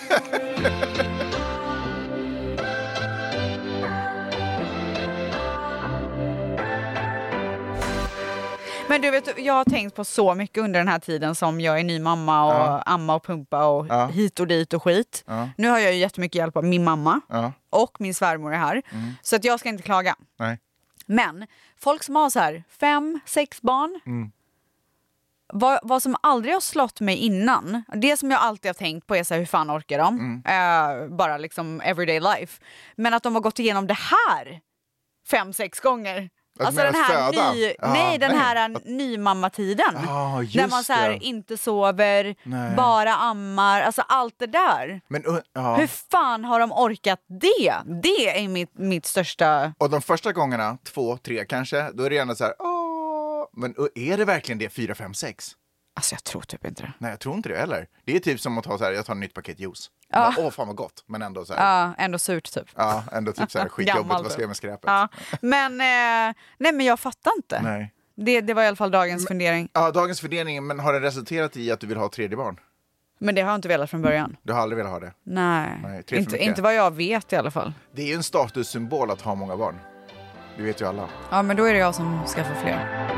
Men du vet, jag har tänkt på så mycket under den här tiden som jag är ny mamma och Ja. amma och pumpa och Ja. hit och dit och skit. Ja. Nu har jag ju jättemycket hjälp av min mamma Ja, och min svärmor är här. Så att jag ska inte klaga. nej. Men folk som har så här fem, sex barn. Mm. Vad, vad som aldrig har slått mig innan, det som jag alltid har tänkt på är så här, hur fan orkar de? Mm. Eh, bara liksom everyday life. Men att de har gått igenom det här fem, sex gånger. Att Alltså menas den här, föda? ny, Ja, nej, den nej. här nymammatiden. Ah, just där man så här, det. inte sover, Nej. bara ammar, alltså allt det där. Men, uh, ja. Hur fan har de orkat det? Det är mitt, mitt största... Och de första gångerna, två, tre kanske, då är det gärna så här, åh, men uh, är det verkligen det fyra, fem, sex? Alltså jag tror typ inte det. Nej, jag tror inte det heller. Det är typ som att ta så här, jag tar en nytt paket juice. Ja. Bara, åh, fan vad gott. Men ändå så här, Ja, ändå surt typ. ja, ändå typ så här skitjobbigt, Gammal vad ska du. jag med skräpet? Ja. Men, eh, nej men jag fattar inte. Nej. Det, det var i alla fall dagens fundering. Ja, dagens fördelning, men har det resulterat i att du vill ha ett tredje barn? Men det har jag inte velat från början. Du har aldrig velat ha det? Nej, Nej tre för inte, mycket. inte vad jag vet i alla fall. Det är ju en statussymbol att ha många barn. Det vet ju alla. Ja, men då är det jag som ska få fler.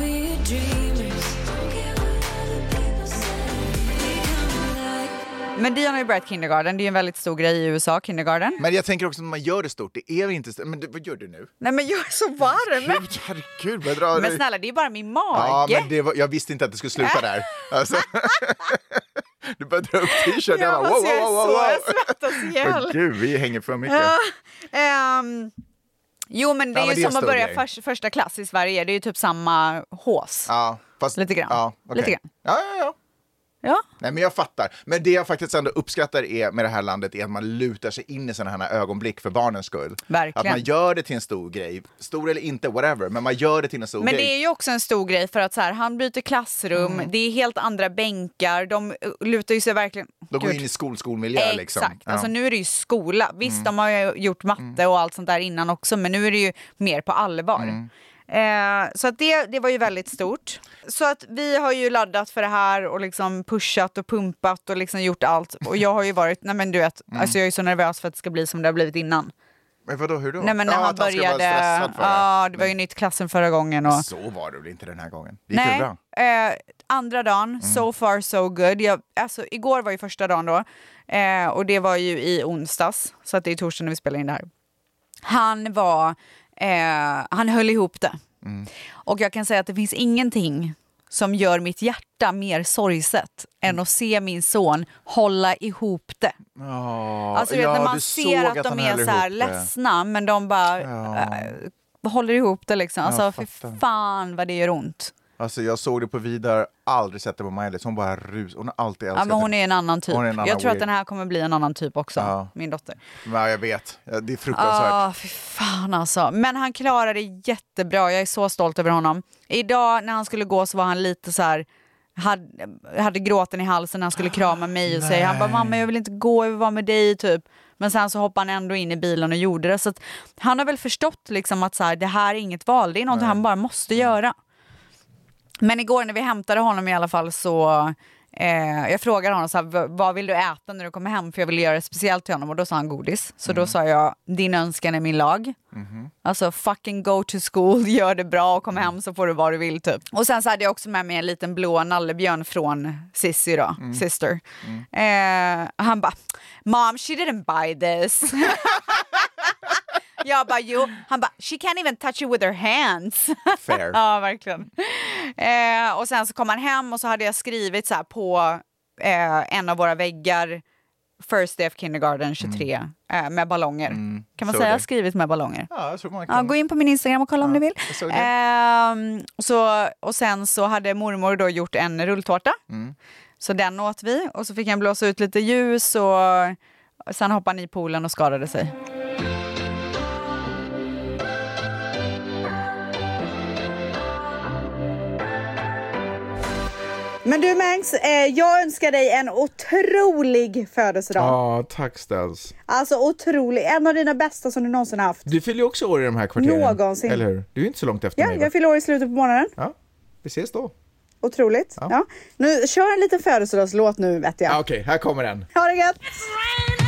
Men Dion har ju börjat kindergarten. Det är ju en väldigt stor grej i U S A, kindergarten. Men jag tänker också när man gör det stort, det är inte stort. Men du, vad gör du nu? Nej, men jag är så varm. Gud, herregud, vad drar Men du? snälla, det är bara min mage. Ja, men det var, jag visste inte att det skulle sluta där. Alltså, du började dra upp t-shirten. Jag Jag bara, måste, wow, jag wow, är wow, så, wow. jag svettas ihjäl. Åh, Gud, vi hänger för mycket. Ja, um, jo, men det Ja, är men ju det är som en att börja stor för, första klass i Sverige. Det är ju typ samma hås. Ja, fast, Lite grann. Ja, okej. Lite grann. Ja, ja, ja. Ja. Nej, men jag fattar. Men det jag faktiskt ändå uppskattar är med det här landet är att man lutar sig in i sådana här ögonblick för barnens skull. Verkligen. Att man gör det till en stor grej. Stor eller inte, whatever. Men man gör det till en stor Men grej. det är ju också en stor grej för att så här, han byter klassrum, Mm. det är helt andra bänkar, de uh, lutar ju sig verkligen... De går Gud. in i skol, skolmiljö Exakt, liksom. Ja. alltså nu är det ju skola. Visst, Mm. de har ju gjort matte och allt sånt där innan också, men nu är det ju mer på allvar. Mm. Eh, så att det, det var ju väldigt stort. Så att vi har ju laddat för det här och liksom pushat och pumpat och liksom gjort allt. Och jag har ju varit, nej men du vet, Mm. alltså jag är så nervös för att det ska bli som det har blivit innan. Men vadå, hur då? Nej men när Ja, han att ska vara började, stressad för det. ja det var ju nytt klassen förra gången. Och, Så var det väl inte den här gången? Det gick nej, väl bra? eh, andra dagen, Mm. so far so good. Jag, alltså, igår var ju första dagen då. Eh, och det var ju i onsdags. Så att det är torsdag när vi spelar in det här. Han var, eh, han höll ihop det. Mm. Och jag kan säga att det finns ingenting som gör mitt hjärta mer sorgset än att se min son hålla ihop det. Ja, Alltså du vet, när man ser att, de är så här ledsna, men de bara Ja. äh, håller ihop det liksom. Alltså Jag för fattar. fan vad det gör ont. Alltså jag såg det på Vidar, aldrig sett det på Miley. Hon bara rus, hon har alltid älskat Ja, men hon det. är en annan typ. Hon är en annan jag tror att weird. den här kommer bli en annan typ också, Ja. min dotter. Ja, jag vet. Ja, det är fruktansvärt. Ja, fy fan alltså. Men han klarade det jättebra. Jag är så stolt över honom. Idag när han skulle gå så var han lite så här, hade, hade gråten i halsen när han skulle krama mig och säga, han bara, mamma jag vill inte gå, jag vill vara med dig typ. Men sen så hoppade han ändå in i bilen och gjorde det. Så att han har väl förstått liksom att så här, det här är inget val, det är något han bara måste göra. Men igår när vi hämtade honom i alla fall så eh, jag frågade honom så här, vad vill du äta när du kommer hem, för jag vill göra det speciellt till honom, och då sa han godis. Så då sa jag, din önskan är min lag. Mhm. Alltså fucking go to school, gör det bra och kom hem så får du vad du vill typ. Och sen så hade jag också med mig en liten blå nallebjörn från Sissi då, sister. Eh, han bara, mom she didn't buy this. Jag bara, jo. Han bara, she can't even touch it with her hands. Fair. Ja, verkligen. Eh, och sen så kom han hem och så hade jag skrivit så här på eh, en av våra väggar, First Day of Kindergarten tjugotre, eh, med ballonger. Mm, Kan man såg säga det. skrivit med ballonger? Ja, jag tror man kan. Ja, gå in på min Instagram och kolla om ni vill. jag såg det. Ehm, så, och sen så hade mormor då gjort en rulltårta. Mm. Så den åt vi. Och så fick han blåsa ut lite ljus och sen hoppade han i poolen och skadade sig. Men du Mangs, eh, jag önskar dig en otrolig födelsedag. Ja, tack Stels. Alltså otrolig, en av dina bästa som du någonsin haft. Du fyller ju också år i de här kvarteren. Någonsin. Eller hur? Du är inte så långt efter Ja, mig va? jag fyller år i slutet på månaden. Ja, vi ses då. Otroligt. Ja. Ja. Nu kör en liten födelsedagslåt nu vet jag. Ah, Okej, här kommer den. Ha det gött! Rain